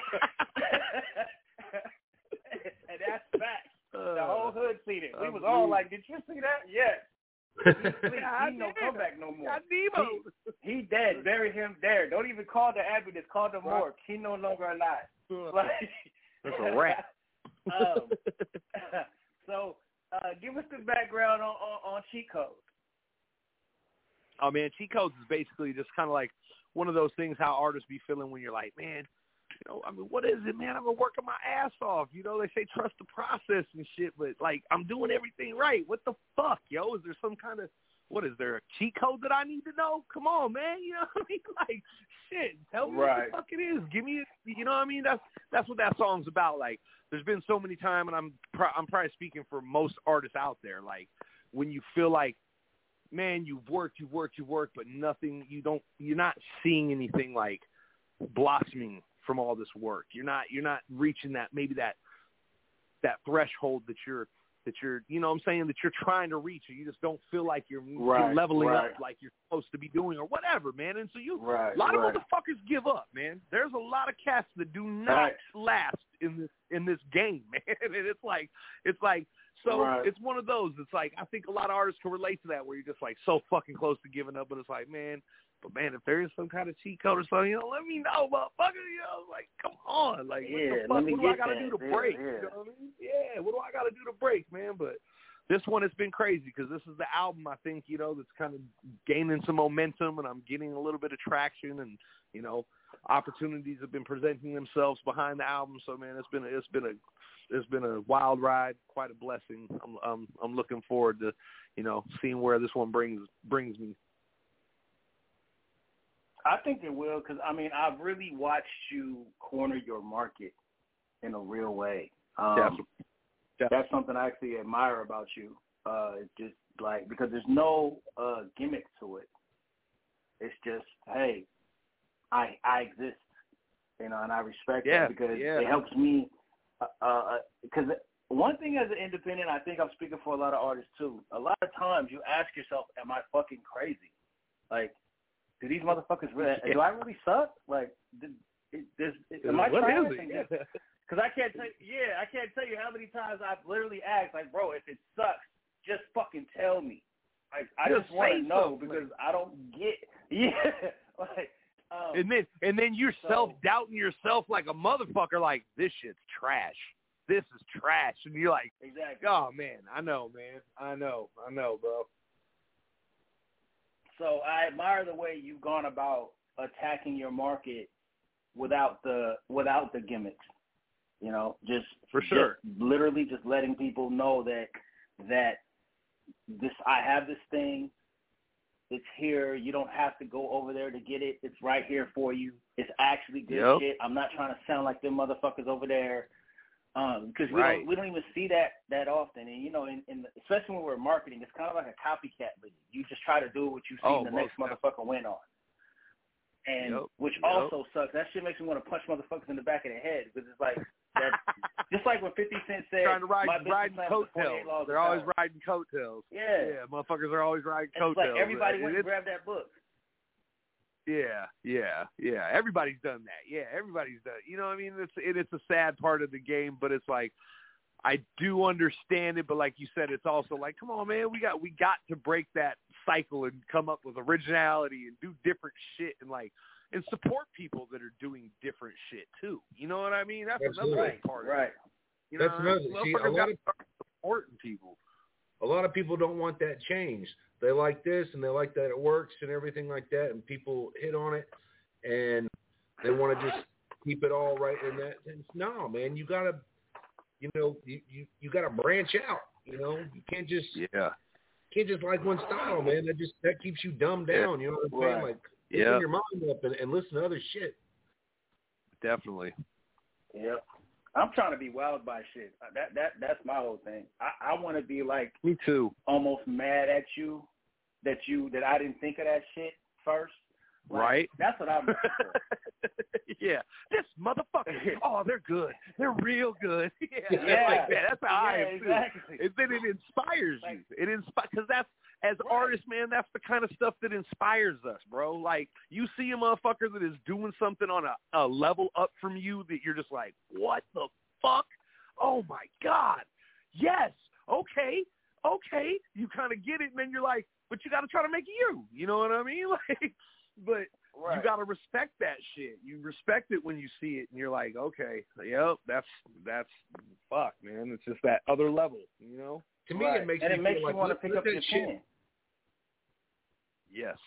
And that's fact. The whole hood seen it. We was all like, did you see that? Yes. He no comeback no more. He dead. Bury him there. Don't even call the ambulance. Call the morgue. He no longer alive. Like, that's a wrap. So, give us the background on cheat codes. Oh man, cheat codes is basically just kind of like one of those things how artists be feeling when you're like, man, what is it, man? I've been working my ass off. They say trust the process and shit, but like I'm doing everything right. What the fuck, yo? Is there some kind of is there a cheat code that I need to know? Come on, man. You know what I mean? Like, shit, tell me what the fuck it is. Give me, you know what I mean? That's what that song's about. Like, there's been so many times, and I'm probably speaking for most artists out there. Like, when you feel like, man, you've worked, but nothing. You're not seeing anything like blossoming from all this work. You're not reaching that threshold that you're you know what I'm saying, that you're trying to reach, or you just don't feel like you're leveling up like you're supposed to be doing or whatever, man. And so a lot of motherfuckers give up, man. There's a lot of cats that do not last in this game, man. And it's like it's one of those. It's like, I think a lot of artists can relate to that, where you're just like so fucking close to giving up, but it's like, man, if there is some kind of cheat code or something, let me know, motherfucker. Like, come on, like, what the fuck? What do I gotta do to break? You know what I mean? Yeah, what do I gotta do to break, man? But this one has been crazy, because this is the album, I think, that's kind of gaining some momentum, and I'm getting a little bit of traction, and opportunities have been presenting themselves behind the album. So, man, it's been a wild ride, quite a blessing. I'm looking forward to seeing where this one brings me. I think it will, because, I've really watched you corner your market in a real way. Definitely. That's something I actually admire about you. It's just like, because there's no gimmick to it. It's just, hey, I exist, and I respect that, because it helps me because one thing as an independent, I think I'm speaking for a lot of artists too. A lot of times you ask yourself, am I fucking crazy? Like, do these motherfuckers really, do I really suck? Like, am I trash? Because I can't tell you how many times I've literally asked, like, bro, if it sucks, just fucking tell me. Like, I just want to know because I don't get, like. And then you're self-doubting yourself like a motherfucker, like, this shit's trash. This is trash. And you're like, exactly. Oh, man, I know, bro. So I admire the way you've gone about attacking your market without the gimmicks. You know, just literally just letting people know that this, I have this thing. It's here. You don't have to go over there to get it. It's right here for you. It's actually good shit. I'm not trying to sound like them motherfuckers over there. Because we don't even see that often. And, you know, especially when we're marketing, it's kind of like a copycat league. You just try to do what you see the next motherfucker win on. And which also sucks. That shit makes me want to punch motherfuckers in the back of the head because it's like that. Just like when 50 Cent said, trying to riding coattails. They're always riding coattails. Yeah, motherfuckers are always riding coattails. It's like everybody went and grabbed that book. Yeah. Everybody's done that. Yeah, everybody's done it. You know what I mean? It's a sad part of the game, but it's like, I do understand it, but like you said, it's also like, come on, man, we got to break that cycle and come up with originality and do different shit and support people that are doing different shit too. You know what I mean? That's another part. Right. You know, that's another. See, a lot of supporting people. A lot of people don't want that change. They like this and they like that it works and everything like that, and people hit on it and they want to just keep it all right in that. And no, man, you gotta, you know, you gotta branch out. You know, you can't just like one style, man. That keeps you dumbed down. You know what I'm saying? Like, open your mind up and listen to other shit. Definitely. Yep. I'm trying to be wowed by shit. That's my whole thing. I want to be like, me too, almost mad at you that I didn't think of that shit first. Like, right. That's what I'm looking for. Yeah. This motherfucker. Oh, they're good. They're real good. Yeah. Like that. That's how I am exactly. too. And then it inspires you. It inspires because that's, as artists, man, that's the kind of stuff that inspires us, bro. Like, you see a motherfucker that is doing something on a level up from you that you're just like, what the fuck? Oh, my God. Yes. Okay. You kind of get it, and then you're like, but you got to try to make it you. You know what I mean? Like, but you got to respect that shit. You respect it when you see it, and you're like, okay, yep, that's fuck, man. It's just that other level, you know? To me, it makes you want to pick up your pen. Yes.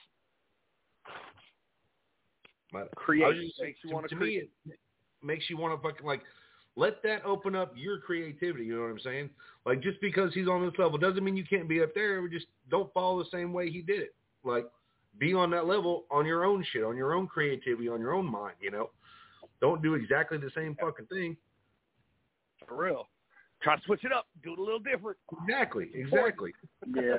Create makes you want to create. Me, it makes you want to fucking like let that open up your creativity. You know what I'm saying? Like, just because he's on this level doesn't mean you can't be up there. We just don't follow the same way he did it. Like, be on that level on your own shit, on your own creativity, on your own mind. You know, don't do exactly the same fucking thing. For real. Try to switch it up. Do it a little different. Exactly. Yeah.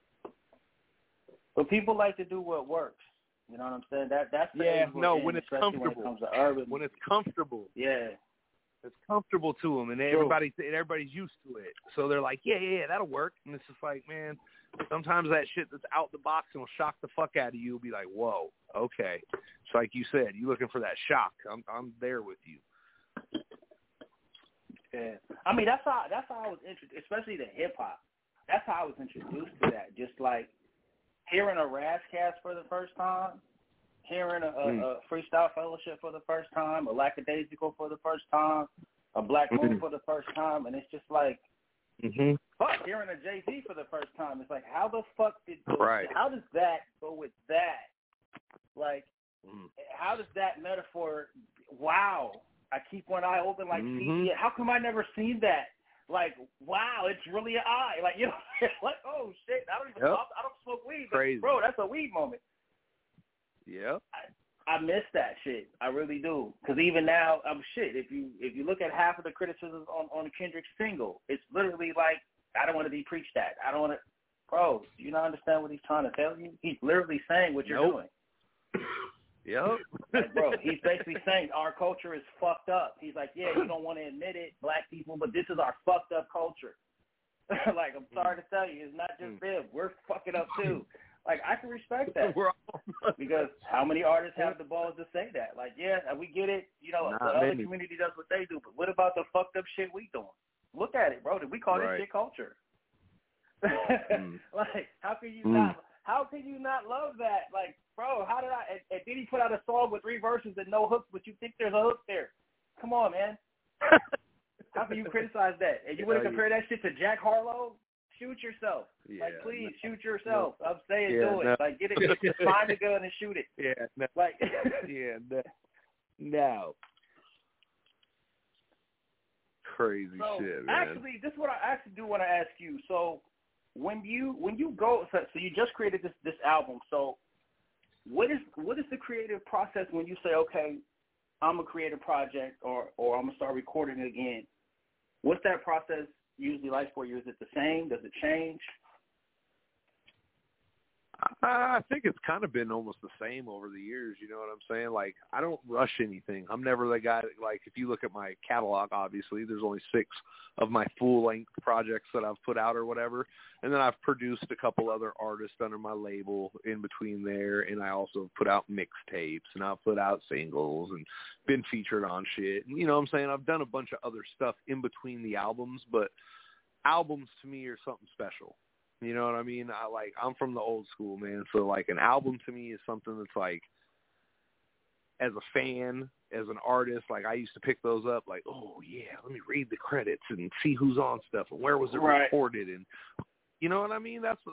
But people like to do what works. You know what I'm saying? That's when it's comfortable. When it comes to urban. When it's comfortable. Yeah. It's comfortable to them, and everybody's used to it. So they're like, yeah, that'll work. And it's just like, man, sometimes that shit that's out the box and will shock the fuck out of you will be like, whoa, okay. It's like you said, you looking for that shock. I'm there with you. Yeah, I mean that's how I was introduced, especially to hip hop. That's how I was introduced to that. Just like hearing a Razzcast for the first time, hearing a Freestyle Fellowship for the first time, a Lackadaisical for the first time, a Black Moon for the first time, and it's just like, fuck, hearing a Jay-Z for the first time. It's like, how the fuck how does that go with that? Like, how does that metaphor? Wow. I keep one eye open like CD. How come I never seen that? Like, wow, it's really an eye. Like, you know, like, oh shit, I don't smoke weed. But, bro, that's a weed moment. Yeah. I miss that shit. I really do. Because even now, if you look at half of the criticisms on Kendrick's single, it's literally like, I don't want to be preached at. I don't want to. Bro, do you not understand what he's trying to tell you? He's literally saying what you're doing. Yep. Like, bro, he's basically saying our culture is fucked up. He's like, yeah, you don't want to admit it, black people, but this is our fucked up culture. Like, I'm sorry to tell you, it's not just them. We're fucking up too. Like, I can respect that. Because how many artists have the balls to say that? Like, yeah, we get it. You know, the other community does what they do, but what about the fucked up shit we doing? Look at it, bro. Did we call this shit culture? Like, how can you not? How can you not love that? Like, bro, how did I? And then he put out a song with 3 verses and no hooks, but you think there's a hook there? Come on, man. How can you criticize that? And you want to compare that shit to Jack Harlow? Shoot yourself. Yeah, like, please shoot yourself. I'm saying do it. Like, get it. Just find the gun and shoot it. Yeah. No. Like, no. Crazy shit, man. Actually, this is what I actually do want to ask you. So, when you go, so you just created this album. So, what is the creative process when you say, okay, I'm gonna create a project or I'm gonna start recording it again? What's that process usually like for you? Is it the same? Does it change? I think it's kind of been almost the same over the years, you know what I'm saying? Like, I don't rush anything. I'm never the guy that, like, if you look at my catalog, obviously, there's only 6 of my full-length projects that I've put out or whatever. And then I've produced a couple other artists under my label in between there, and I also put out mixtapes, and I've put out singles and been featured on shit. And, you know what I'm saying? I've done a bunch of other stuff in between the albums, but albums to me are something special. You know what I mean? I'm from the old school, man. So, like, an album to me is something that's, like, as a fan, as an artist, like, I used to pick those up, like, oh, yeah, let me read the credits and see who's on stuff and where was it recorded. And, you know what I mean? That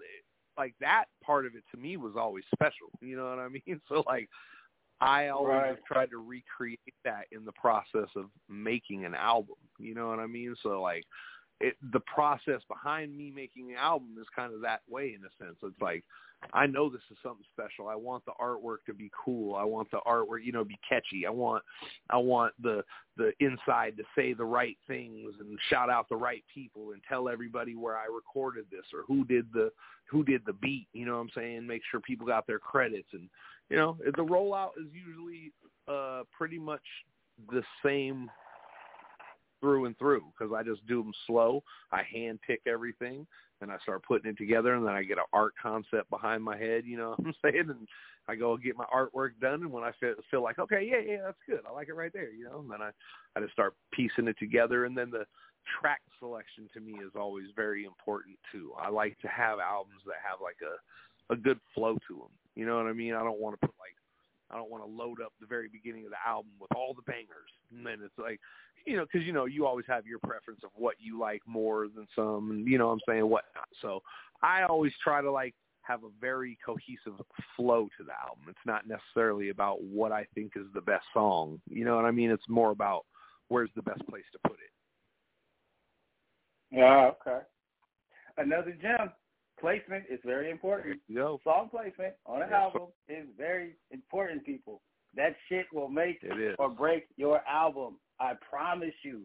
part of it to me was always special. You know what I mean? So, like, I always have tried to recreate that in the process of making an album. You know what I mean? So, like, the process behind me making an album is kind of that way in a sense. It's like, I know this is something special. I want the artwork to be cool. I want the artwork, you know, be catchy. I want the inside to say the right things and shout out the right people and tell everybody where I recorded this or who did the beat, you know what I'm saying? Make sure people got their credits. And, you know, the rollout is usually pretty much the same through and through, because I just do them slow. I hand pick everything, and I start putting it together, and then I get an art concept behind my head, you know what I'm saying? And I go get my artwork done, and when I feel like, okay, yeah, that's good, I like it right there, you know, and then I just start piecing it together. And then the track selection to me is always very important, too. I like to have albums that have, like, a good flow to them, you know what I mean? I don't want to load up the very beginning of the album with all the bangers, and then it's like, you know, because, you know, you always have your preference of what you like more than some, and, you know what I'm saying, whatnot. So I always try to, like, have a very cohesive flow to the album. It's not necessarily about what I think is the best song. You know what I mean? It's more about where's the best place to put it. Yeah, okay. Another gem. Placement is very important. Song placement on an album is very important, people. That shit will make or break your album. I promise you.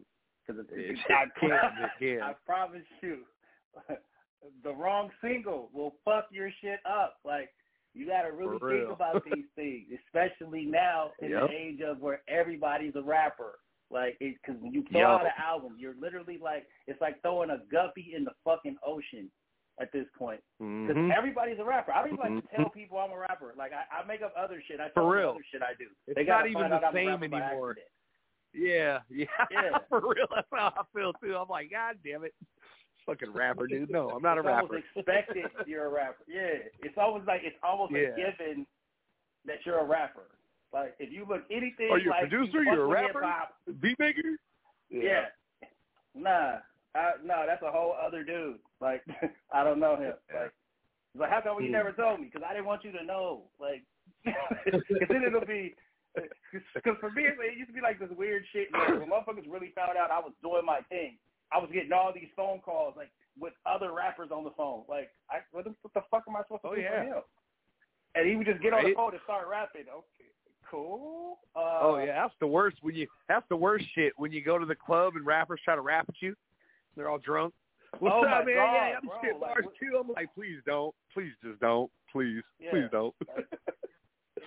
I promise you. The wrong single will fuck your shit up. Like, you got to really think about these things, especially now in the age of where everybody's a rapper. Like, because when you throw out an album, you're literally like, it's like throwing a guppy in the fucking ocean at this point. Because everybody's a rapper. I don't even like to tell people I'm a rapper. Like, I make up other shit. I tell them other shit I do. It's not even the same anymore. Yeah. For real. That's how I feel, too. I'm like, God damn it. Fucking rapper, dude. No, I'm not a rapper. It's almost expected you're a rapper. Yeah. It's almost a given that you're a rapper. Like, if you look anything are you like... a producer? You're a rapper? Beat maker? Yeah. Nah, that's a whole other dude. Like, I don't know him. Like how come you never told me? Because I didn't want you to know. Like, because then it'll be... Because for me, it used to be like this weird shit. Like, when motherfuckers really found out I was doing my thing, I was getting all these phone calls, like, with other rappers on the phone. Like, what the fuck am I supposed to do for him? And he would just get on the phone and start rapping. Okay, cool. That's the worst. That's the worst shit when you go to the club and rappers try to rap at you. They're all drunk. What's up, man? God, I'm spitting bars too. I'm like, please don't. Please just don't. Please don't.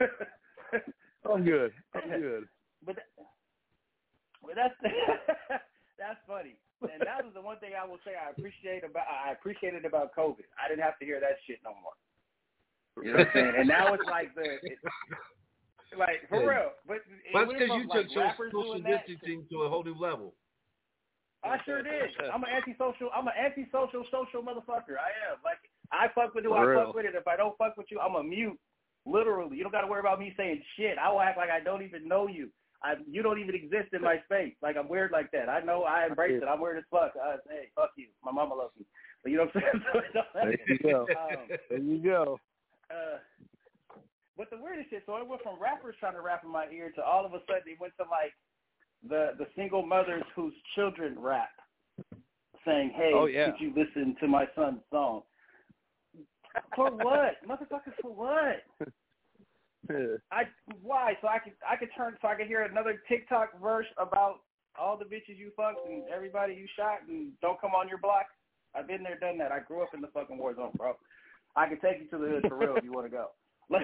I'm good. But that's that's funny. And that was the one thing I will say I appreciated about COVID. I didn't have to hear that shit no more. You know what I'm saying? And now it's like like for real. But that's because you took social distancing to a whole new level. I sure did. I'm an antisocial social motherfucker. I am. Like, I fuck with who I fuck with, and if I don't fuck with you, I'm a mute. Literally. You don't got to worry about me saying shit. I will act like I don't even know you. You don't even exist in my space. Like, I'm weird like that. I know. I embrace it. I'm weird as fuck. Hey, fuck you. My mama loves me. But you know what I'm saying? There you go. There you go. But the weirdest shit, so it went from rappers trying to rap in my ear to all of a sudden it went to, like, the single mothers whose children rap, saying, hey, could you listen to my son's song? For what? Motherfucker, for what? Why? So I could hear another TikTok verse about all the bitches you fucked and everybody you shot and don't come on your block? I've been there, done that. I grew up in the fucking war zone, bro. I can take you to the hood for real if you want to go. Like,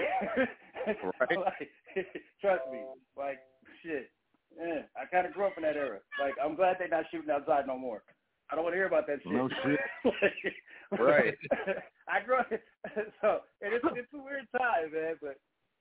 trust me. Like, shit. Yeah, I kind of grew up in that era. Like, I'm glad they're not shooting outside no more. I don't want to hear about that shit. No shit. Right. I grew up, so it's a weird time, man. But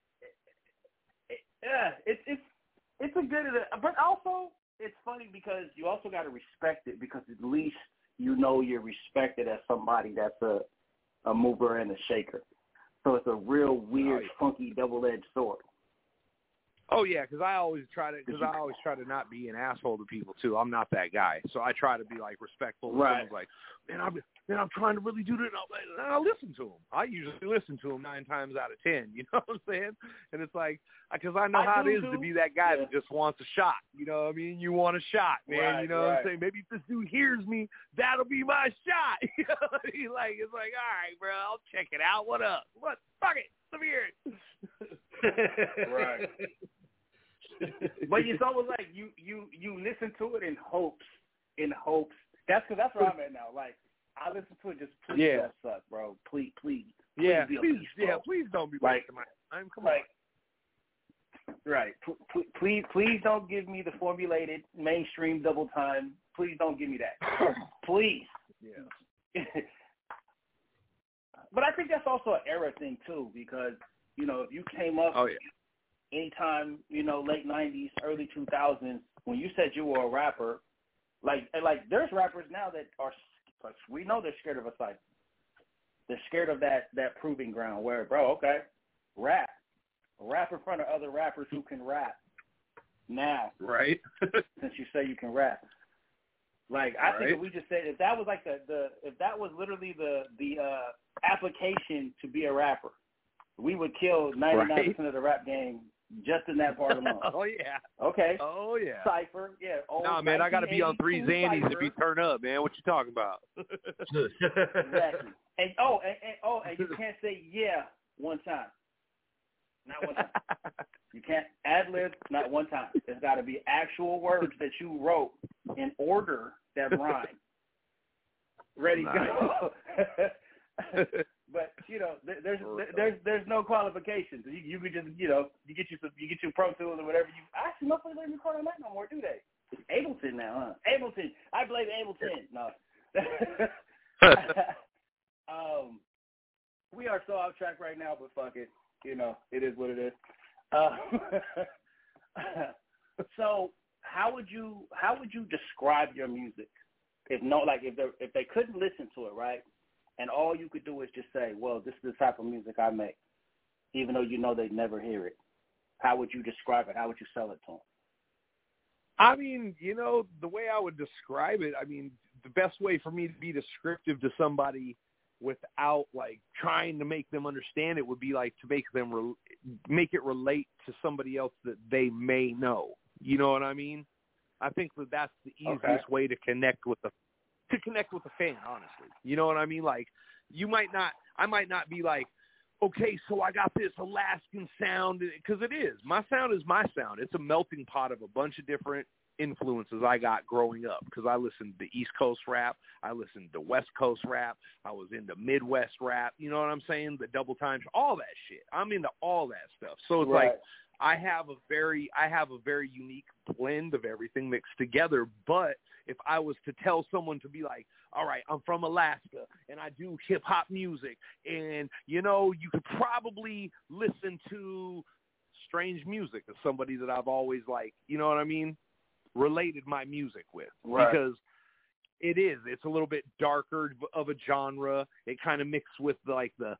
it's a good. But also, it's funny because you also got to respect it because at least you know you're respected as somebody that's a mover and a shaker. So it's a real weird, funky, double-edged sword. Oh yeah, because I always try to not be an asshole to people too. I'm not that guy, so I try to be like respectful. Right. Someone's like, I'm trying to really do it, and I'll listen to them. I usually listen to them 9 times out of 10. You know what I'm saying? And it's like, because I know how it is to be that guy that just wants a shot. You know what I mean? You want a shot, man. Right, you know what I'm saying? Maybe if this dude hears me, that'll be my shot. You know what I mean? Like, it's like, all right, bro, I'll check it out. What up? What? Fuck it. Let me hear it. Right. But it's always like you listen to it in hopes. That's where I'm at now. Like, I listen to it just please don't suck, bro. Please. Yeah, be please don't be wasting my time. Come on. Right. Please don't give me the formulated mainstream double time. Please don't give me that. Please. Yeah. But I think that's also an era thing too, because if you came up anytime, late 90s, early 2000s, when you said you were a rapper, like there's rappers now that are, we know they're scared of a cycle. They're scared of that proving ground where, bro, okay, rap in front of other rappers who can rap now. Right. Since you say you can rap. Like, I think if we just said, if that was like if that was literally the application to be a rapper, we would kill 99% of the rap game just in that part alone. Oh, yeah. Okay. Oh, yeah. Cypher, yeah. Nah, man, I got to be on 3 Xannies Cypher. if you turn up, man. What you talking about? Exactly. And you can't say yeah one time. Not one time. You can't ad-lib not one time. There's got to be actual words that you wrote in order that rhyme. Ready to go. But there's no qualifications. You could just you get your Pro Tools or whatever. Actually, nobody let me record on that no more, do they? It's Ableton now, huh? Ableton. I blame Ableton. No. We are so off track right now, but fuck it. It is what it is. So how would you describe your music if they couldn't listen to it, right? And all you could do is just say, well, this is the type of music I make, even though they'd never hear it. How would you describe it? How would you sell it to them? I mean, the way I would describe it, I mean, the best way for me to be descriptive to somebody without, like, trying to make them understand it would be, like, to make it relate to somebody else that they may know. You know what I mean? I think that's the easiest way to connect with the fan, honestly. You know what I mean? Like, I might not be like, okay, so I got this Alaskan sound, because it is. My sound is my sound. It's a melting pot of a bunch of different influences I got growing up, because I listened to East Coast rap, I listened to West Coast rap, I was into Midwest rap, you know what I'm saying? The double time, all that shit. I'm into all that stuff. So it's like I have a very unique blend of everything mixed together. But if I was to tell someone to be like, all right, I'm from Alaska and I do hip hop music, and you know, you could probably listen to Strange Music as somebody that I've always like, you know what I mean, related my music with, because it's a little bit darker of a genre. It kind of mixed with like the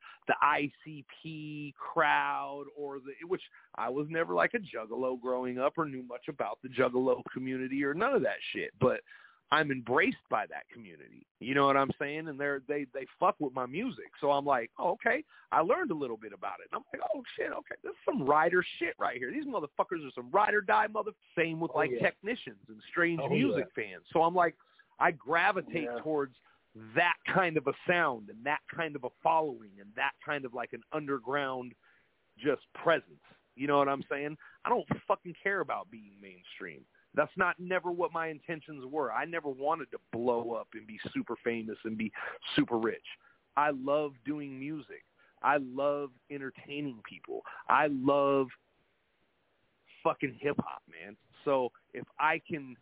ICP crowd, or which I was never like a Juggalo growing up or knew much about the Juggalo community or none of that shit, but I'm embraced by that community. You know what I'm saying? And they fuck with my music. So I'm like, oh, okay. I learned a little bit about it. And I'm like, oh shit, okay, this is some rider shit right here. These motherfuckers are some ride or die Same with technicians and Strange Music fans. So I'm like, I gravitate towards that kind of a sound and that kind of a following and that kind of like an underground just presence. You know what I'm saying? I don't fucking care about being mainstream. That's never what my intentions were. I never wanted to blow up and be super famous and be super rich. I love doing music. I love entertaining people. I love fucking hip-hop, man. So if I can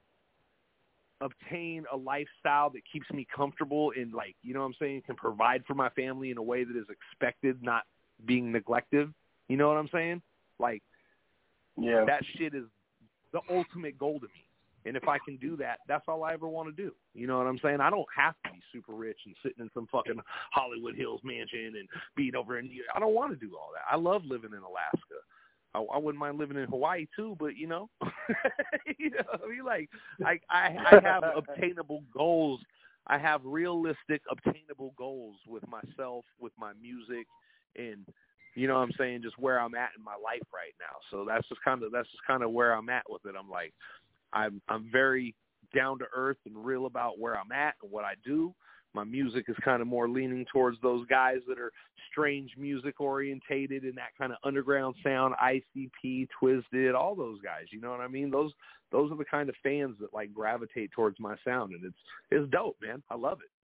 obtain a lifestyle that keeps me comfortable and, like, you know what I'm saying, can provide for my family in a way that is expected, not being neglected, you know what I'm saying? Like, that shit is the ultimate goal to me. And if I can do that, that's all I ever want to do. You know what I'm saying? I don't have to be super rich and sitting in some fucking Hollywood Hills mansion and being over in New York. I don't want to do all that. I love living in Alaska. I wouldn't mind living in Hawaii too, but you know, you know, I mean, like I have obtainable goals. I have realistic, obtainable goals with myself, with my music, and you know what I'm saying, just where I'm at in my life right now. So that's just kind of where I'm at with it. I'm like, I'm very down to earth and real about where I'm at and what I do. My music is kind of more leaning towards those guys that are Strange Music orientated and that kind of underground sound, ICP, Twisted, all those guys. You know what I mean? Those are the kind of fans that like gravitate towards my sound, and it's dope, man. I love it.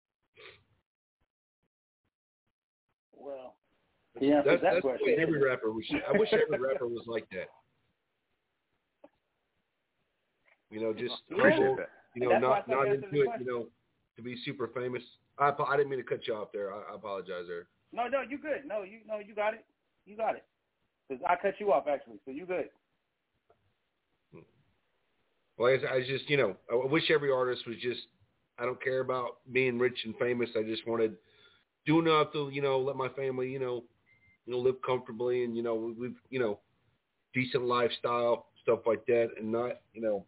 Well, that's question. Every rapper I wish every rapper was like that. You know, just humble, you know, not into it, you know, to be super famous. I didn't mean to cut you off there. I apologize there. No, you good. No, you got it. You got it. Because I cut you off actually, so you good. Well, I just, you know, I wish every artist was just. I don't care about being rich and famous. I just wanted to do enough to, you know, let my family, you know, live comfortably and, you know, we've, you know, decent lifestyle, stuff like that, and not, you know.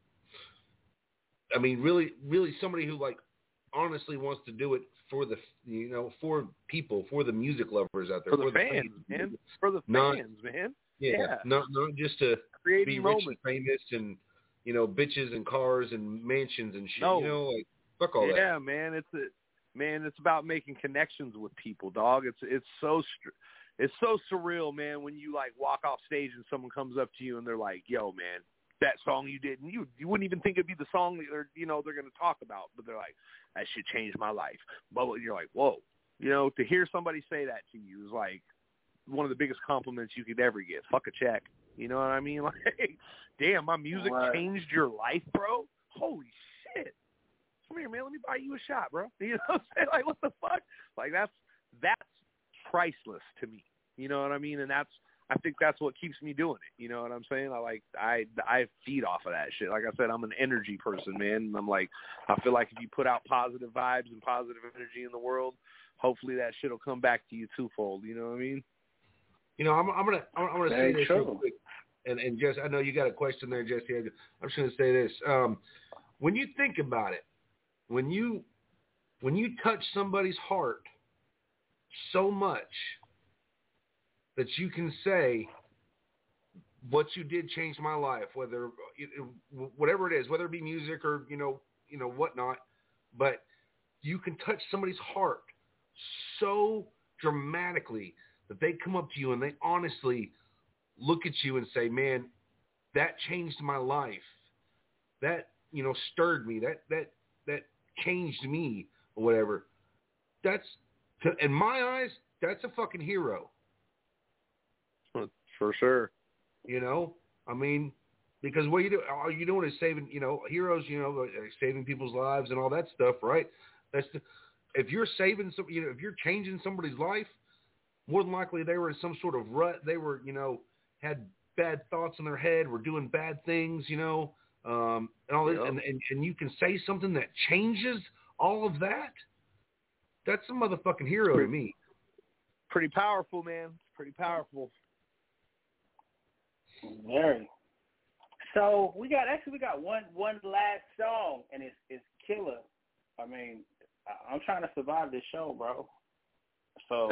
I mean, really somebody who like honestly wants to do it for the, you know, for people, for the music lovers out there, for the fans, man, for the fans, man. Yeah, not just to creating be moments. Rich and famous and, you know, bitches and cars and mansions and shit. No. You know, like fuck all that. Yeah, man, it's about making connections with people, dog. It's so surreal, man, when you like walk off stage and someone comes up to you and they're like, "Yo, man, that song you did," and you wouldn't even think it'd be the song that they're going to talk about, but they're like, "That shit changed my life." But you're like, whoa, you know, to hear somebody say that to you is like one of the biggest compliments you could ever get. Fuck a check, you know what I mean? Like, damn, my music changed your life, bro. Holy shit! Come here, man. Let me buy you a shot, bro. You know what I'm saying? Like, what the fuck? Like, that's priceless to me. You know what I mean? And I think that's what keeps me doing it. You know what I'm saying? I feed off of that shit. Like I said, I'm an energy person, man. And I'm like, I feel like if you put out positive vibes and positive energy in the world, hopefully that shit will come back to you twofold. You know what I mean? You know, I'm gonna say this real quick. And Jess, I know you got a question there, Jesse. I'm just gonna say this. When you think about it, when you touch somebody's heart so much that you can say, what you did changed my life, whatever it is, whether it be music or, you know, whatnot, but you can touch somebody's heart so dramatically that they come up to you and they honestly look at you and say, man, that changed my life. that stirred me, that changed me or whatever. That's, in my eyes, that's a fucking hero. For sure. I mean, because what all you're doing is saving, heroes, saving people's lives and all that stuff, right? If you're saving some, if you're changing somebody's life, more than likely they were in some sort of rut. They were, had bad thoughts in their head, were doing bad things, and all this, and you can say something that changes all of that. That's a motherfucking hero to me. Pretty powerful, man. Pretty powerful. Very. So we got one last song, and it's Killer. I mean, I'm trying to survive this show, bro. So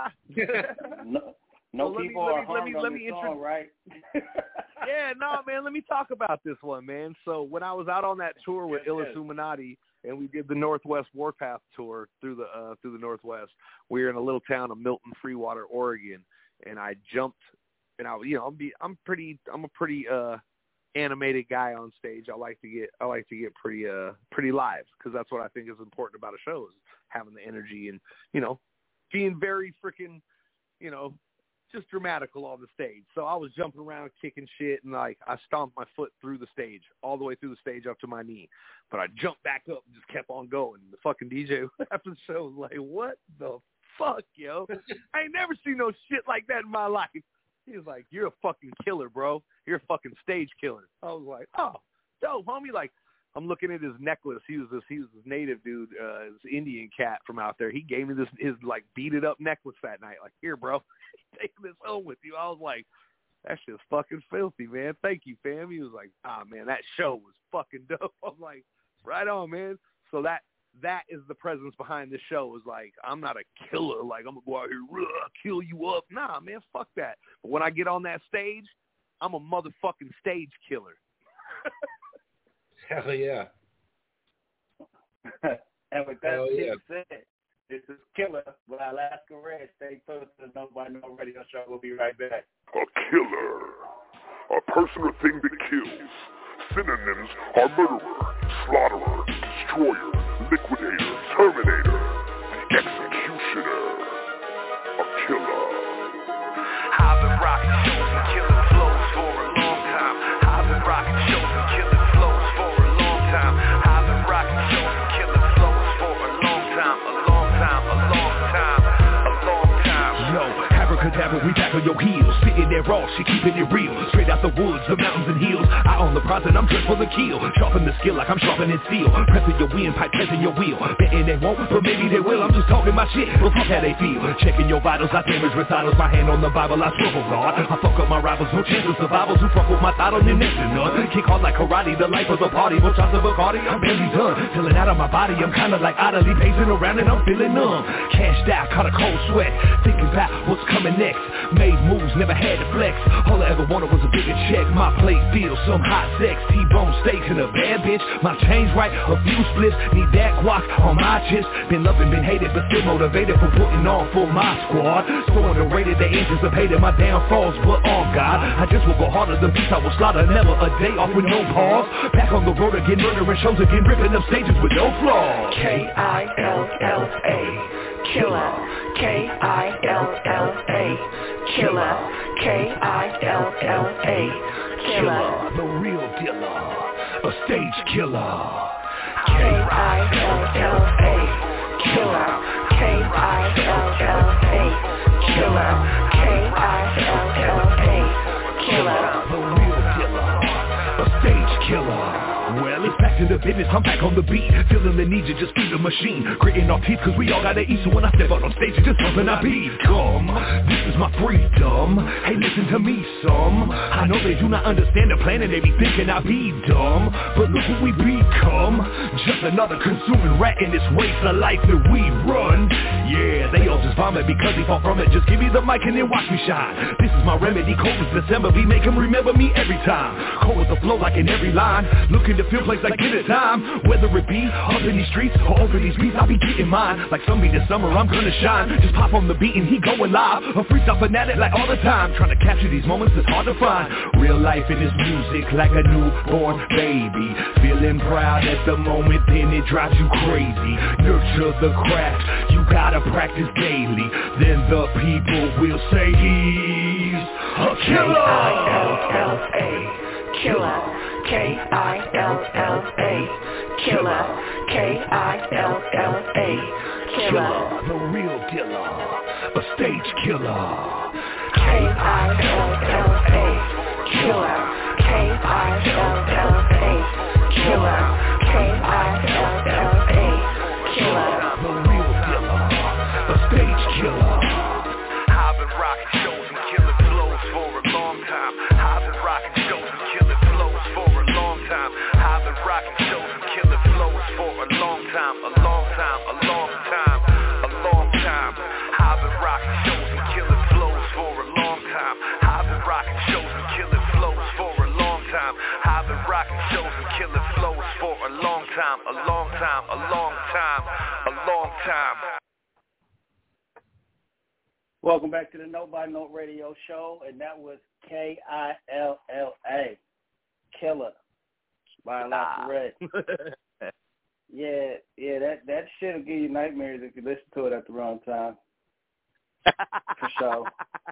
no people are harmed on this song, right? Yeah, no, man. Let me talk about this one, man. So when I was out on that tour with Illuminati, and we did the Northwest Warpath tour through the Northwest, we were in a little town of Milton, Freewater, Oregon, and I jumped. And I'm a pretty animated guy on stage. I like to get pretty live, because that's what I think is important about a show, is having the energy and being very freaking just dramatical on the stage. So I was jumping around, kicking shit, and I stomped my foot through the stage, all the way through the stage up to my knee. But I jumped back up and just kept on going. The fucking DJ after the show was like, "What the fuck, yo? I ain't never seen no shit like that in my life." He was like, "You're a fucking killer, bro. You're a fucking stage killer." I was like, "Oh, dope, homie." Like, I'm looking at his necklace. He was this native dude, this Indian cat from out there. He gave me his beat up necklace that night. Like, "Here, bro, take this home with you." I was like, "That shit's fucking filthy, man. Thank you, fam." He was like, man, that show was fucking dope." I was like, "Right on, man." So that is the presence behind this show, is like, I'm not a killer. Like, I'm going to go out here, kill you up. Nah, man, fuck that. But when I get on that stage, I'm a motherfucking stage killer. Hell yeah. And with that being said, this is Killer with Alaska Red. Stay close to the Nobody Know Radio Show. We'll be right back. A killer. A person or thing that kills. Synonyms are murderer, slaughterer, destroyer, liquidator, terminator, the executioner, a killer. I've been rocking shows and killing flows for a long time. I've been rocking shows and killing flows for a long time. I've been rocking shows and killing flows for a long time, a long time, a long time, a long time. Yo, abracadabra, we back on your heels. Spitting that raw shit, keeping it real. Straight out the woods, the mountains and hills. I own the prize and I'm dressed for the kill. Sharpen the skill like I'm sharpening steel. Pressing your windpipe, pressing your wheel. Betting they won't, but maybe they will. I'm just talking my shit, but fuck how they feel. Checking your vitals, I damage recitals. My hand on the Bible, I swivel guard. I fuck up my rivals, no chance of survivals. Who fuck with my title, then next to none. Kick hard like karate, the life of the party. No shots of Bacardi, I'm barely done. Filling out of my body, I'm kinda like idly pacing around and I'm feeling numb. Cashed out, caught a cold sweat. Thinking about what's coming next. Made moves, never had to flex. All I ever wanted was a bigger check. My plate feels some hot sex. T-bone steaks and a bad bitch. My chains right, a few splits. Need that guac on my chest. Been loving, been hated, but still motivated for putting on for my squad. So underrated, they anticipated my downfalls, but on God, I just will go harder than beats I will slaughter. Never a day off with no pause. Back on the road again, murdering shows again, ripping up stages with no flaws. K-I-L-L-A, killer. K-I-L-L-A, killer. K-I-L-L-A, killer. The real dealer, a stage killer. K-I-L-L-A, killer. K-I-L-L-A, killer. K-I-L-L-A, killer. The real dealer, a stage killer. Well, it's back to the business, I'm back on the beat. Feeling the need to just feed the machine. Gritting our teeth cause we all gotta eat. So when I step out on stage, it's just something I become. This is my freedom. Hey, listen to me some. I know they do not understand the plan and they be thinking I be dumb. But look what we become. Just another consuming rat in this race of life that we run. Yeah, they all just vomit because they fall from it. Just give me the mic and then watch me shine. This is my remedy, cold as December. We make them remember me every time. Cold with the flow like in every line. Looking to feel place like dinner time. time. Whether it be up in these streets or over these beats, I'll be getting mine. Like Sunday this summer, I'm gonna shine. Just pop on the beat and he going live. A freestyle fanatic like all the time. Trying to capture these moments that's hard to find. Real life in this music like a newborn baby. Feeling proud at the moment, then it drives you crazy. Nurture the craft, you gotta practice daily. Then the people will say he's a killer. K-I-L-L-A, killer. K-I-L-L-A, killer. K-I-L-L-A, killer. The real killer, a stage killer. K-I-L-L-A, killer. K-I-L-L-A, killer. K-I-L-L-A, killer. The real killer, a stage killer. I've been rocking shows and killing flows for a long time. I've been rocking shows and killing flows for a long time. I've been rocking shows and killing flows for a long time, a long time, a long time, a long time. I've been rocking shows and killing flows for a long time. I've been rocking shows and killing flows for a long time. I've been rocking shows and killing flows for a long time, a long time, a long time, a long time. Welcome back to the Note by Note Radio Show, and that was K-I-L-L-A, Killer, by Lassa Red. Yeah, that shit will give you nightmares if you listen to it at the wrong time. For sure.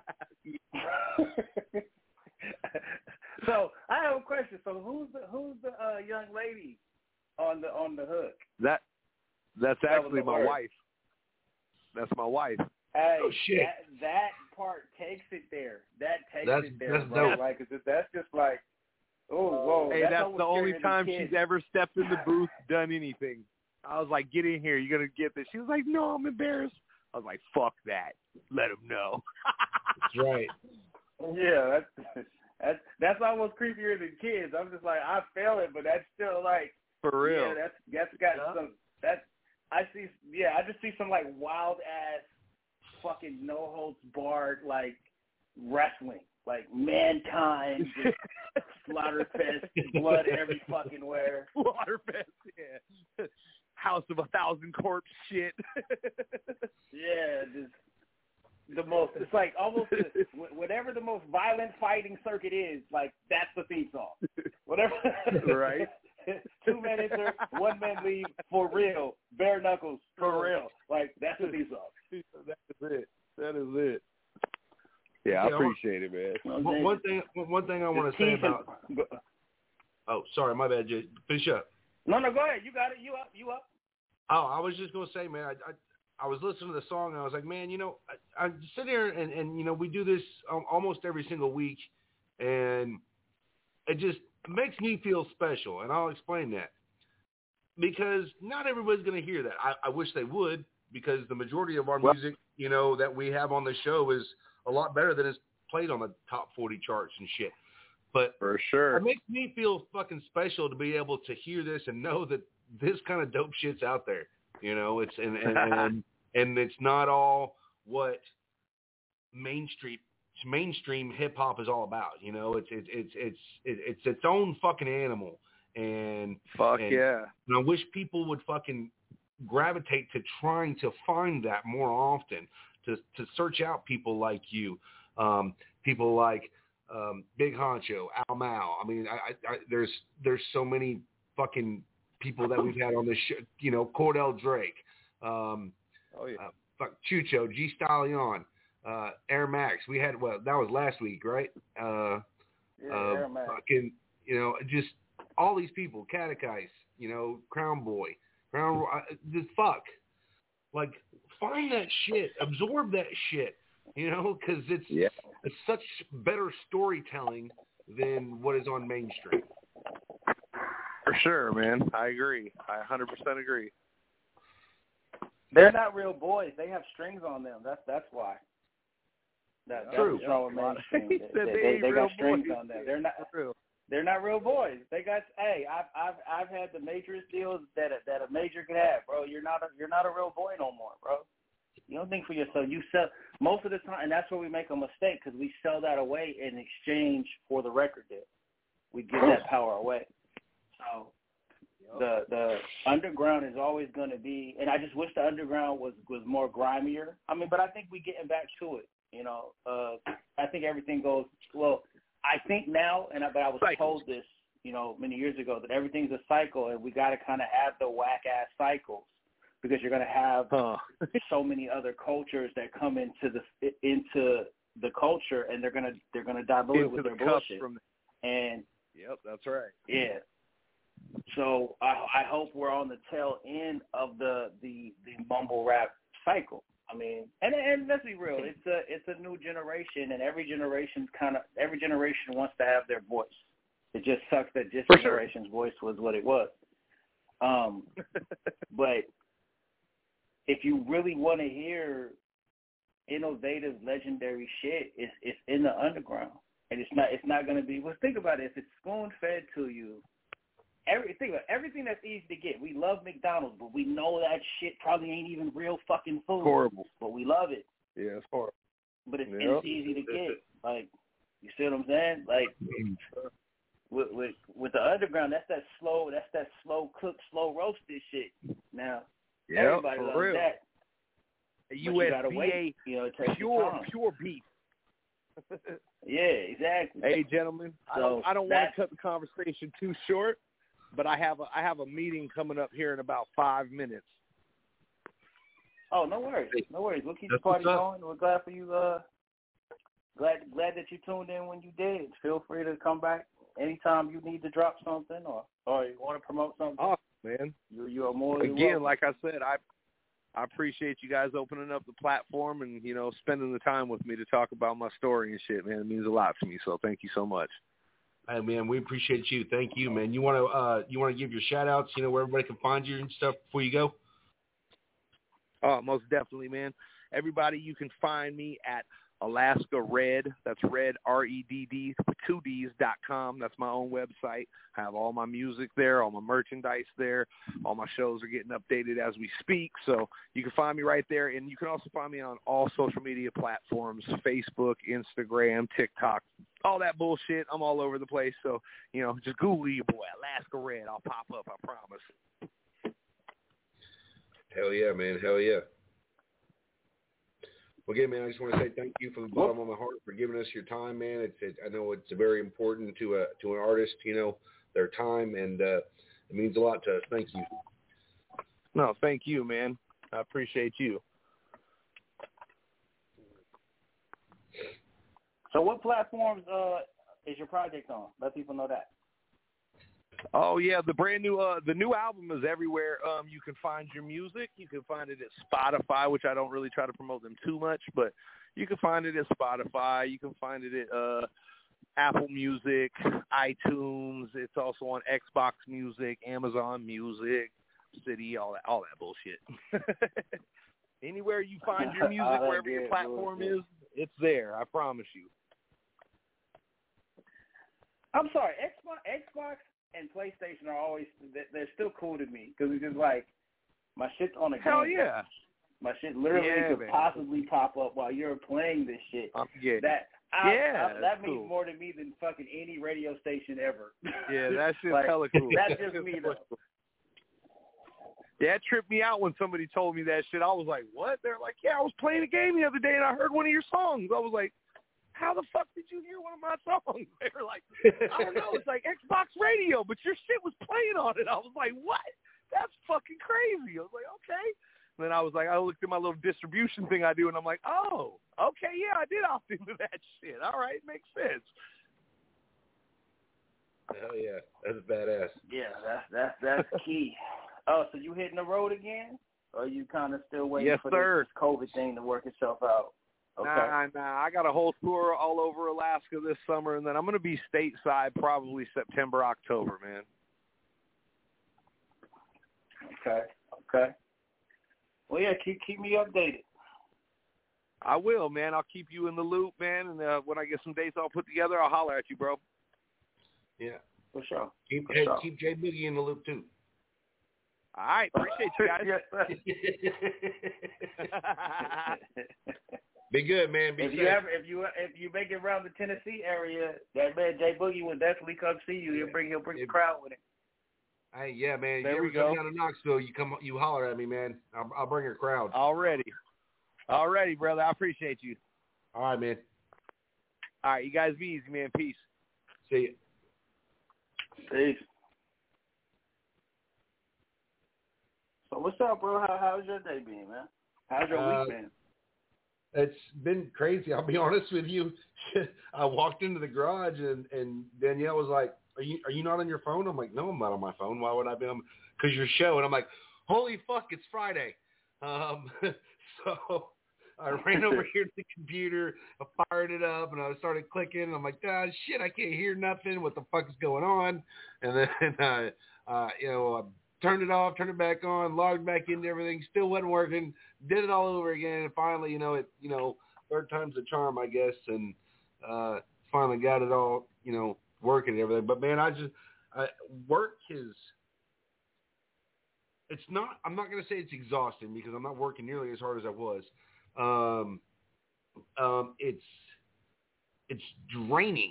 So I have a question. So who's the young lady on the hook? That's actually my wife. That's my wife. Hey, oh shit! That part takes it there. That takes it there, that's bro. dope. Like that's just like, oh whoa. Hey, that's the only time she's she's ever stepped in the booth, done anything. I was like, get in here. You're going to get this. She was like, no, I'm embarrassed. I was like, fuck that. Let him know. That's right. Yeah, that's almost creepier than kids. I'm just like, I feel it, but that's still like, for real. Yeah, that's got some. I just see some like wild ass, fucking no holds barred like wrestling, like Mankind, Slaughterfest, blood every fucking where. Slaughterfest, yeah. House of 1,000 corpse shit. Yeah, just the most. It's like almost whatever the most violent fighting circuit is. Like that's the theme song. Whatever. Right. 2 men enter, 1 man leave for real. Bare knuckles for real. Like that's the theme song. That is it. Yeah, I appreciate it, man. One thing I want to say about. Oh, sorry, my bad, Jay. Finish up. No, go ahead. You got it. You up. Oh, I was just gonna say, man. I was listening to the song and I was like, man, I sit here and we do this almost every single week, and it just makes me feel special, and I'll explain that. Because not everybody's gonna hear that. I wish they would, because the majority of our music, that we have on the show is a lot better than is played on the top 40 charts and shit. But for sure, it makes me feel fucking special to be able to hear this and know that this kind of dope shit's out there. It's and it's not all what mainstream hip hop is all about. It's its own fucking animal. And yeah. And I wish people would fucking gravitate to trying to find that more often, to search out people like you, people like Big Honcho, Al Mao. I mean, there's so many fucking people that we've had on this show. Cordell Drake, Chucho, G Stallion, Air Max. We had that was last week, right? Air Max. Fucking, just all these people, Catechise, Crown Boy, just fuck. Like, find that shit, absorb that shit, because it's such better storytelling than what is on mainstream. For sure, man. I agree. I 100% agree. They're not real boys. They have strings on them. That's why. That's true. What's wrong with mainstream. They got strings on them. They're not real boys. They got. Hey, I've had the majorest deals that a major could have, bro. You're not a real boy no more, bro. You don't think for yourself. You sell most of the time, and that's where we make a mistake, because we sell that away in exchange for the record deal. We give that power away. So the underground is always going to be, and I just wish the underground was more grimier. I mean, but I think we're getting back to it. You know, I think everything goes well. I think now, but I was told this, you know, many years ago, that everything's a cycle, and we got to kind of have the whack ass cycles, because you're going to have so many other cultures that come into the culture, and they're going to dilute it with their bullshit. And yep, that's right. Yeah. So I hope we're on the tail end of the mumble rap cycle. I mean, and let's be real, it's a new generation, and every generation wants to have their voice. It just sucks that this generation's voice was what it was. But if you really want to hear innovative, legendary shit, it's in the underground, and it's not going to be. Well, think about it. If it's spoon fed to you, everything that's easy to get. We love McDonald's, but we know that shit probably ain't even real fucking food. Horrible. But we love it. Yeah, it's horrible. But it's easy to get. Like, you see what I'm saying? Like, with the underground, that's that slow cooked, slow roasted shit. Now, everybody loves real. that. You gotta wait. You know, it takes pure beef. Yeah, exactly. Hey, gentlemen, so I don't want to cut the conversation too short, but I have a meeting coming up here in about 5 minutes. Oh, no worries. No worries. We'll keep the party going. We're glad for you. Glad that you tuned in when you did. Feel free to come back anytime you need to drop something or you want to promote something. Awesome, man. You are more than Again, welcome. like I said, I appreciate you guys opening up the platform and, you know, spending the time with me to talk about my story and shit, man. It means a lot to me, so thank you so much. Hey, man, we appreciate you. Thank you, man. You want to give your shout-outs, you know, where everybody can find you and stuff before you go? Oh, most definitely, man. Everybody, you can find me at Alaska Red. That's Red, REDD, 2Ds.com. That's my own website. I have all my music there, all my merchandise there. All my shows are getting updated as we speak. So you can find me right there. And you can also find me on all social media platforms, Facebook, Instagram, TikTok, all that bullshit. I'm all over the place. So, you know, just Google your boy, Alaska Red. I'll pop up, I promise. Hell yeah, man. Hell yeah. Well, again, man, I just want to say thank you from the bottom of my heart for giving us your time, man. I know it's very important to an artist, you know, their time, and it means a lot to us. Thank you. No, thank you, man. I appreciate you. So what platforms is your project on? Let people know that. Oh yeah, the new album is everywhere. You can find your music. You can find it at Spotify, which I don't really try to promote them too much, but you can find it at Spotify. You can find it at Apple Music, iTunes. It's also on Xbox Music, Amazon Music, City, all that bullshit. Anywhere you find your music, wherever your platform is, it's there. I promise you. I'm sorry, Xbox and PlayStation are always, they're still cool to me, because it's just like, my shit's on a game. Hell yeah. My shit literally could possibly pop up while you're playing this shit. That means more to me than fucking any radio station ever. Yeah, that shit's like, hella cool. That's just me, though. Yeah, it tripped me out when somebody told me that shit. I was like, what? They're like, yeah, I was playing a game the other day and I heard one of your songs. I was like, how the fuck did you hear one of my songs? They were like, I don't know, it's like Xbox Radio, but your shit was playing on it. I was like, what? That's fucking crazy. I was like, okay. And then I looked at my little distribution thing I do, and I'm like, oh, okay, yeah, I did opt into that shit. All right, makes sense. Hell yeah, that's badass. Yeah, that's key. Oh, so you hitting the road again? Or are you kind of still waiting for this COVID thing to work itself out? Okay. Nah. I got a whole tour all over Alaska this summer, and then I'm going to be stateside probably September, October, man. Okay. Well, yeah, keep me updated. I will, man. I'll keep you in the loop, man, and when I get some dates all put together, I'll holler at you, bro. Yeah. For sure. Keep Jay Boogie in the loop, too. All right. Appreciate you guys. Be good, man. Be safe. If you make it around the Tennessee area, that man Jay Boogie will definitely come see you. He'll bring the crowd with him. Hey, yeah, man. There you we ever go. come down to Knoxville, you holler at me, man. I'll bring a crowd. Already, brother. I appreciate you. All right, man. All right, you guys be easy, man. Peace. See you. Peace. So what's up, bro? How's your day been, man? How's your week been? It's been crazy. I'll be honest with you. I walked into the garage and Danielle was like, "Are you not on your phone?" I'm like, "No, I'm not on my phone. Why would I be on?" Because your show. And I'm like, "Holy fuck, it's Friday." So I ran over here to the computer, I fired it up, and I started clicking. And I'm like, "Ah, shit, I can't hear nothing. What the fuck is going on?" And then I turned it off, turned it back on, logged back into everything, still wasn't working, did it all over again, and finally, third time's the charm, I guess, and finally got it all, working and everything. But man, work is, it's not, I'm not going to say it's exhausting because I'm not working nearly as hard as I was. It's draining,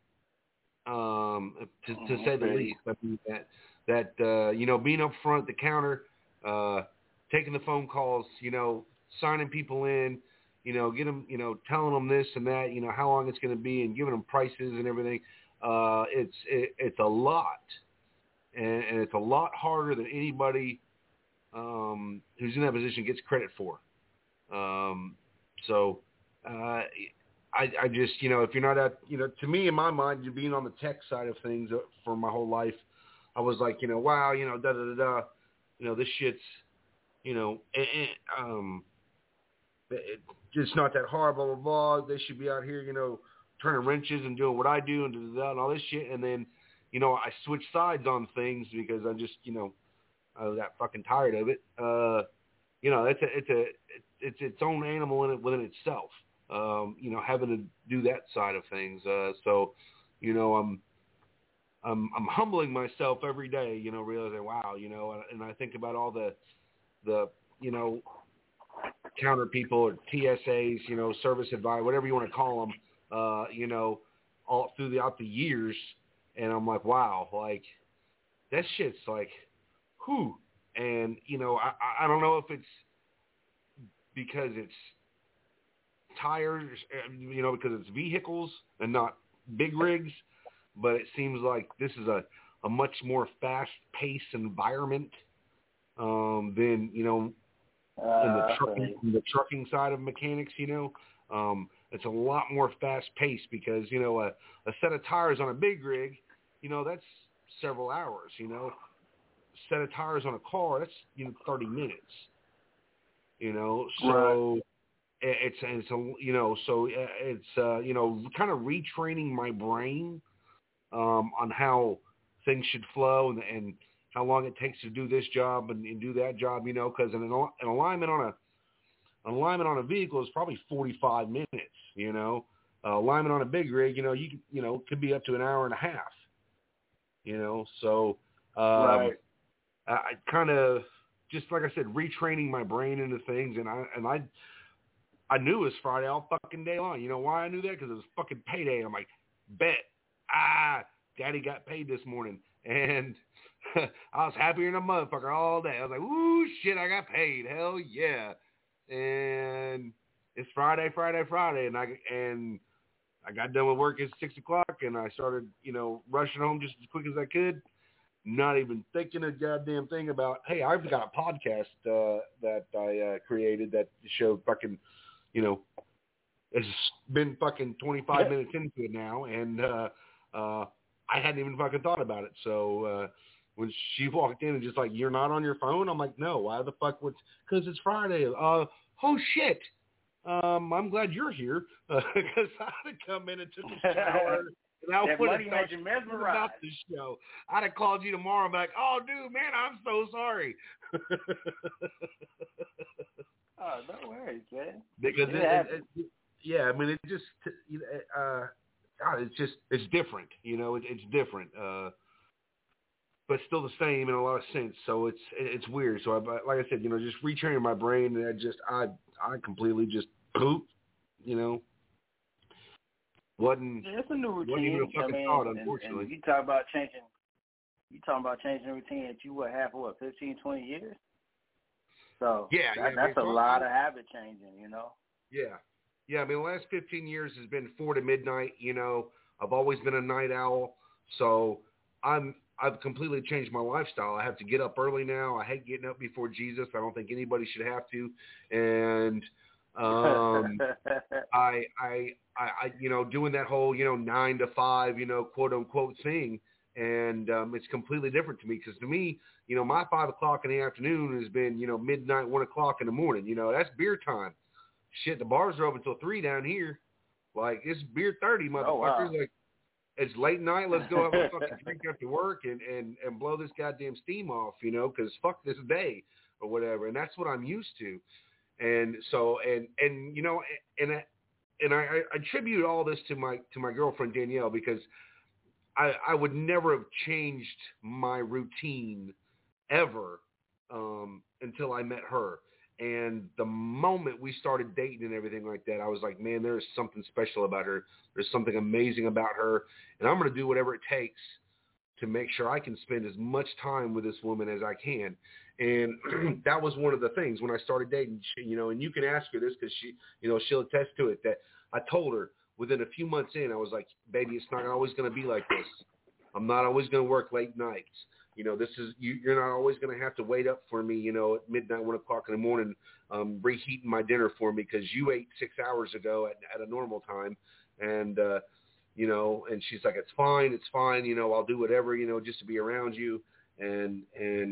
to say the least. I mean, that being up front at the counter, taking the phone calls, signing people in, get them, telling them this and that, how long it's going to be and giving them prices and everything. It's a lot, and it's a lot harder than anybody who's in that position gets credit for. I just, if you're not at, to me, in my mind, you're being on the tech side of things for my whole life. I was like, wow, this shit's, it's not that hard, blah, blah, blah. They should be out here, turning wrenches and doing what I do and and all this shit. And then, I switched sides on things because I just, I got fucking tired of it. It's its own animal within itself. Having to do that side of things. I'm humbling myself every day, realizing, wow, and I think about all the counter people or TSAs, service advisor, whatever you want to call them, all throughout the years. And I'm like, wow, like that shit's like, whew. And, I don't know if it's because it's tires, because it's vehicles and not big rigs, but it seems like this is a much more fast-paced environment than, in the trucking side of mechanics, it's a lot more fast-paced because, a set of tires on a big rig, that's several hours, a set of tires on a car, that's, 30 minutes, so... Right. It's kind of retraining my brain on how things should flow and how long it takes to do this job and do that job, because an alignment on a vehicle is probably 45 minutes, alignment on a big rig, could be up to an hour and a half, so right. I kind of, just like I said, retraining my brain into things, and I knew it was Friday all fucking day long. You know why I knew that? Because it was fucking payday. And I'm like, bet. Daddy got paid this morning. And I was happier than a motherfucker all day. I was like, ooh, shit, I got paid. Hell yeah. And it's Friday. And I got done with work at 6 o'clock, and I started, rushing home just as quick as I could. Not even thinking a goddamn thing about, hey, I've got a podcast that I created that showed fucking, it's been fucking 25 minutes into it now, and I hadn't even fucking thought about it. So when she walked in and just like, you're not on your phone? I'm like, no, why the fuck would? Because it's Friday. Oh, shit. I'm glad you're here because I'd have come in and took a shower. And I would have talked about the show. I'd have called you tomorrow and be like, oh, dude, man, I'm so sorry. Oh, no worries, man. Because it just, it's different, it's different, but still the same in a lot of sense. So it's weird. So like I said, just retraining my brain, and I completely just poop, it's a new routine. Wasn't even a fucking thought, unfortunately. And you talk about changing You talking about changing a routine that you would have for 15, 20 years? So that's a lot of habit changing, you know. Yeah. I mean, the last 15 years has been 4 to midnight. You know, I've always been a night owl, so I've completely changed my lifestyle. I have to get up early now. I hate getting up before Jesus. I don't think anybody should have to. And I doing that whole 9 to 5 quote unquote thing. And it's completely different to me because to me, my 5 o'clock in the afternoon has been, midnight, 1 o'clock in the morning. That's beer time. Shit, the bars are open until 3 down here. Like, it's beer 30, motherfuckers. Oh, wow. Like, it's late night. Let's go have a fucking drink after work and blow this goddamn steam off, because fuck this day or whatever. And that's what I'm used to. And so, I attribute all this to my girlfriend, Danielle, because I would never have changed my routine ever until I met her. And the moment we started dating and everything like that, I was like, man, there's something special about her. There's something amazing about her. And I'm going to do whatever it takes to make sure I can spend as much time with this woman as I can. And that was one of the things when I started dating, and you can ask her this because she, she'll attest to it, that I told her, within a few months in, I was like, baby, it's not always going to be like this. I'm not always going to work late nights. This is, you're not always going to have to wait up for me, at midnight, 1 o'clock in the morning, reheating my dinner for me because you ate 6 hours ago at a normal time. And, and she's like, it's fine. I'll do whatever, just to be around you. And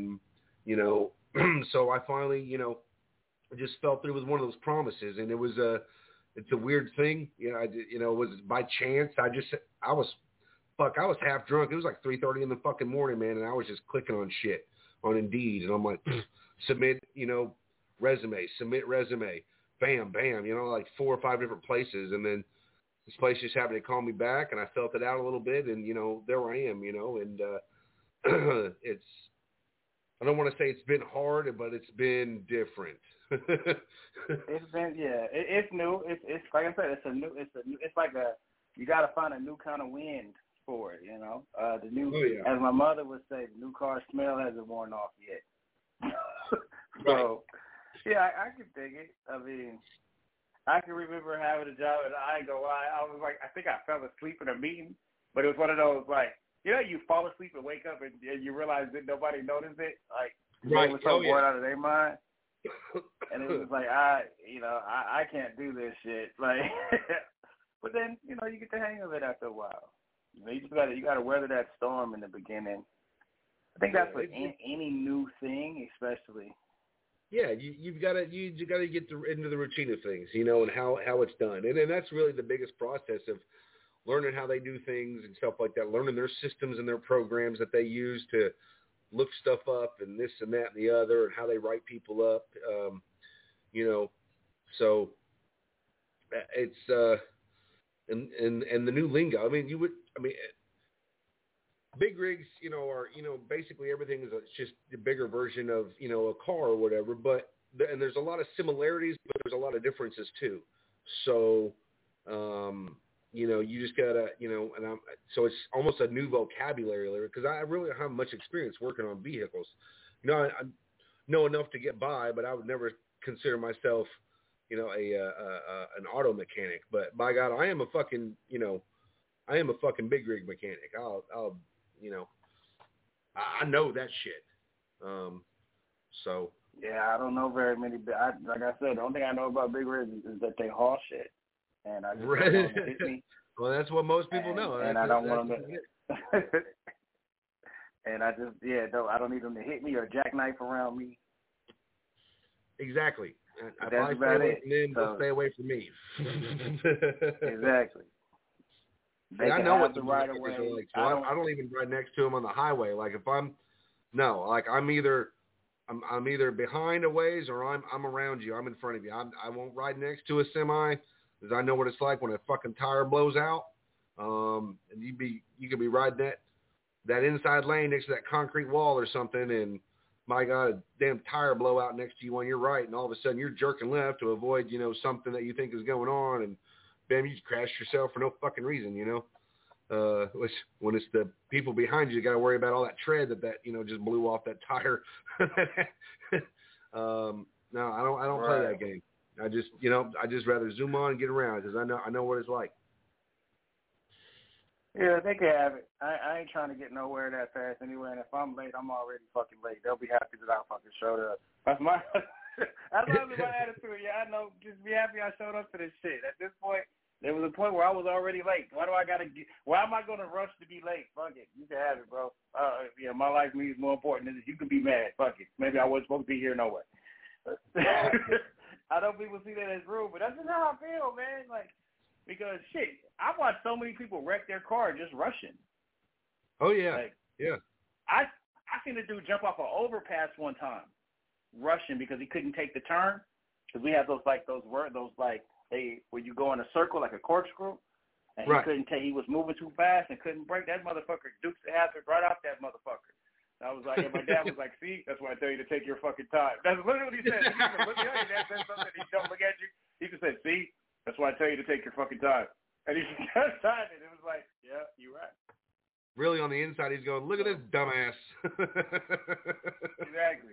so I finally, just fell through with one of those promises. And it was it's a weird thing. It was by chance. I was half drunk. It was like 3:30 in the fucking morning, man. And I was just clicking on shit on Indeed. And I'm like, submit resume, bam, bam, like 4 or 5 different places. And then this place just happened to call me back and I felt it out a little bit. And, there I am, and I don't want to say it's been hard, but it's been different. It's been, it's new. It's like I said, it's like you got to find a new kind of wind for it, the new, as my mother would say, the new car smell hasn't worn off yet. So, I can dig it. I mean, I can remember having a job and I ain't gonna lie, I was like, I think I fell asleep in a meeting, but it was one of those like, you fall asleep and wake up and you realize that nobody noticed it, like they were so bored out of their mind. And it was like, I can't do this shit. Like, but then, you get the hang of it after a while. You gotta weather that storm in the beginning. I think that's with any new thing, especially. Yeah, you got to get into the routine of things, and how it's done, and that's really the biggest process of learning how they do things and stuff like that. Learning their systems and their programs that they use to look stuff up and this and that and the other, and how they write people up, So it's and the new lingo. I mean, big rigs, are basically everything is just a bigger version of a car or whatever. But and there's a lot of similarities, but there's a lot of differences too. So you just gotta so it's almost a new vocabulary because I really don't have much experience working on vehicles. I know enough to get by, but I would never consider myself an auto mechanic. But by God, I am a fucking big rig mechanic. I'll I know that shit. So yeah, I don't know very many. Like I said, the only thing I know about big rigs is that they haul shit, and I just don't want them to hit me. Well, that's what most people know. And I don't want them to. And I just I don't need them to hit me or jackknife around me. Exactly. If I stay away from them, they'll stay away from me. Exactly. I know what the right away are like. So I don't even ride next to them on the highway. Like if I'm either behind a ways or I'm around you. I'm in front of you. I won't ride next to a semi because I know what it's like when a fucking tire blows out. And you could be riding that inside lane next to that concrete wall or something, and my God, a damn tire blowout next to you on your right, and all of a sudden you're jerking left to avoid, something that you think is going on, and bam, you just crash yourself for no fucking reason, Which when it's the people behind you got to worry about all that tread that just blew off that tire. No, I don't play that game. I just rather zoom on and get around because I know what it's like. Yeah, they can have it. I ain't trying to get nowhere that fast anyway, and if I'm late, I'm already fucking late. They'll be happy that I fucking showed up. That's my attitude. Yeah, I know. Just be happy I showed up to this shit. At this point, there was a point where I was already late. Why am I going to rush to be late? Fuck it. You can have it, bro. My life means more important than this. You can be mad. Fuck it. Maybe I wasn't supposed to be here no way. I know people see that as rude, but that's just how I feel, man. Like, because shit, I've watched so many people wreck their car just rushing. Oh yeah, like, yeah. I seen a dude jump off an overpass one time, rushing because he couldn't take the turn. Because we have those where you go in a circle like a corkscrew, and he couldn't take. He was moving too fast and couldn't brake. That motherfucker dukes the hazard right off that motherfucker. I was like, and my dad was like, see, that's why I tell you to take your fucking time. That's literally what he said. He said, look at your dad said something, he don't look at you. He just said, see, that's why I tell you to take your fucking time. And he just signed it. It was like, yeah, you're right. Really on the inside, he's going, look at this dumbass. Exactly.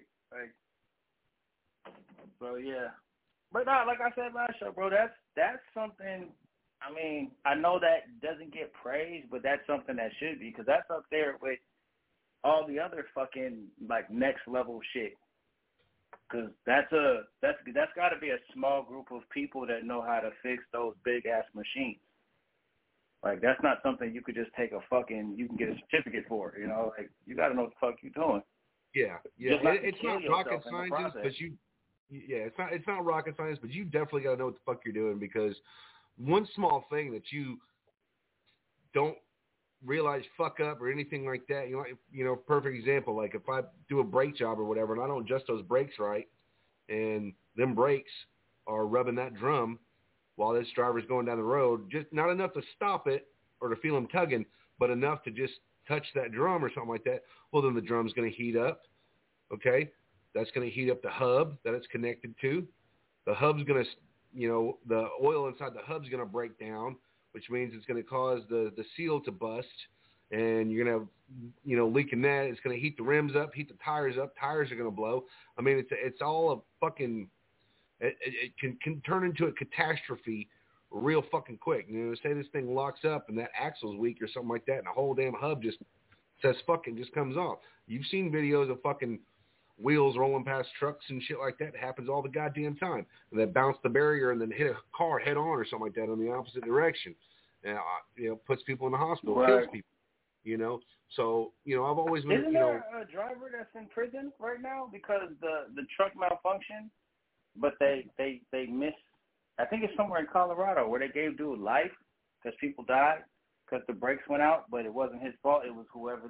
So, yeah. But no, like I said last show, bro, that's something, I mean, I know that doesn't get praised, but that's something that should be, because that's up there with all the other fucking like next level shit, because that's got to be a small group of people that know how to fix those big ass machines. Like that's not something you could just take you can get a certificate for. Like you got to know what the fuck you're doing. Yeah. It's not rocket science, but it's not rocket science, but you definitely got to know what the fuck you're doing, because one small thing that you don't realize fuck up or anything like that. Perfect example, like if I do a brake job or whatever and I don't adjust those brakes right, and them brakes are rubbing that drum while this driver's going down the road, just not enough to stop it or to feel him tugging, but enough to just touch that drum or something like that, well, then the drum's going to heat up. Okay? That's going to heat up the hub that it's connected to. The hub's going to, the oil inside the hub's going to break down, which means it's going to cause the seal to bust, and you're going to have, leak in that. It's going to heat the rims up, heat the tires up. Tires are going to blow. I mean, it's all a fucking, it can turn into a catastrophe real fucking quick. Say this thing locks up and that axle's weak or something like that, and the whole damn hub just says fucking just comes off. You've seen videos of fucking wheels rolling past trucks and shit like that. It happens all the goddamn time. And they bounce the barrier and then hit a car head on or something like that in the opposite direction. And, puts people in the hospital, kills people, So, I've always been, Isn't there a driver that's in prison right now because the truck malfunctioned, but they missed, I think it's somewhere in Colorado where they gave dude life because people died because the brakes went out, but it wasn't his fault. It was whoever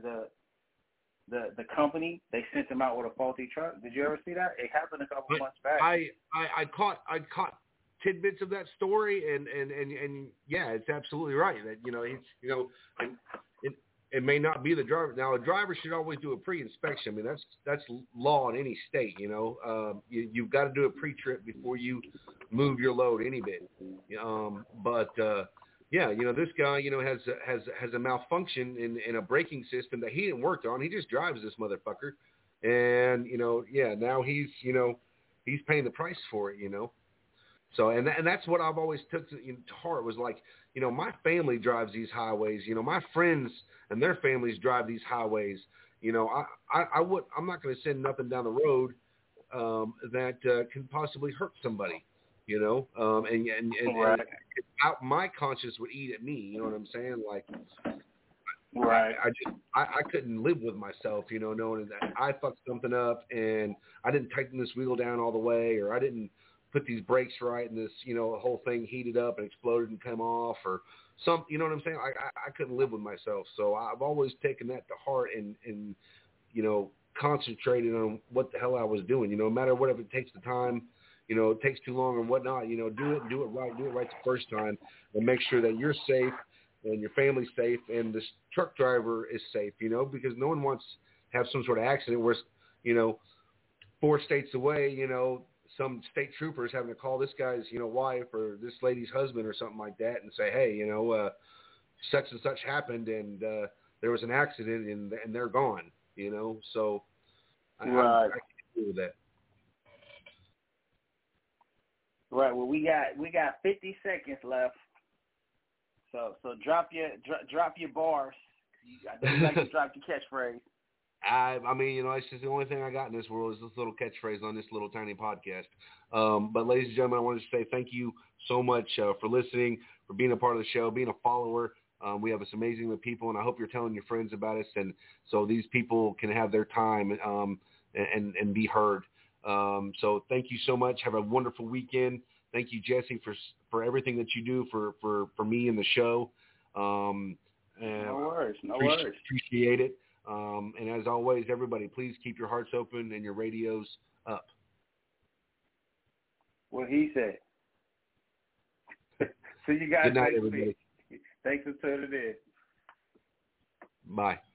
the company, they sent him out with a faulty truck. Did you ever see that? It happened a couple months back. I caught tidbits of that story, and yeah, it's absolutely right that it may not be the driver. Now a driver should always do a pre-inspection. I mean that's law in any state. You've got to do a pre-trip before you move your load any bit. Yeah, this guy, has a malfunction in a braking system that he didn't work on. He just drives this motherfucker, and now he's paying the price for it. So and that's what I've always took to heart was like, my family drives these highways. My friends and their families drive these highways. I'm not going to send nothing down the road that can possibly hurt somebody. And out my conscience would eat at me. You know what I'm saying? Like, right. I couldn't live with myself, knowing that I fucked something up and I didn't tighten this wheel down all the way, or I didn't put these brakes right, and this, the whole thing heated up and exploded and come off, or some, you know what I'm saying? I couldn't live with myself. So I've always taken that to heart and concentrated on what the hell I was doing. No matter what, if it takes the time, it takes too long or whatnot, do it and do it right the first time, and make sure that you're safe and your family's safe and this truck driver is safe, because no one wants to have some sort of accident where, 4 states away, some state troopers having to call this guy's, wife or this lady's husband or something like that and say, hey, such and such happened, and there was an accident, and they're gone. You know, so I can't deal with that. Right. Well, we got 50 seconds left. So drop your bars. I know you like to drop your catchphrase. I mean, you know, it's just the only thing I got in this world is this little catchphrase on this little tiny podcast. But ladies and gentlemen, I wanted to say thank you so much for listening, for being a part of the show, being a follower. We have some amazing people, and I hope you're telling your friends about us, and so these people can have their time and be heard. So thank you so much. Have a wonderful weekend. Thank you, Jesse, for everything that you do for me and the show. No worries. Appreciate it. And as always, everybody, please keep your hearts open and your radios up. What he said. See you guys Good night, next everybody. week. Thanks for tuning in. Bye.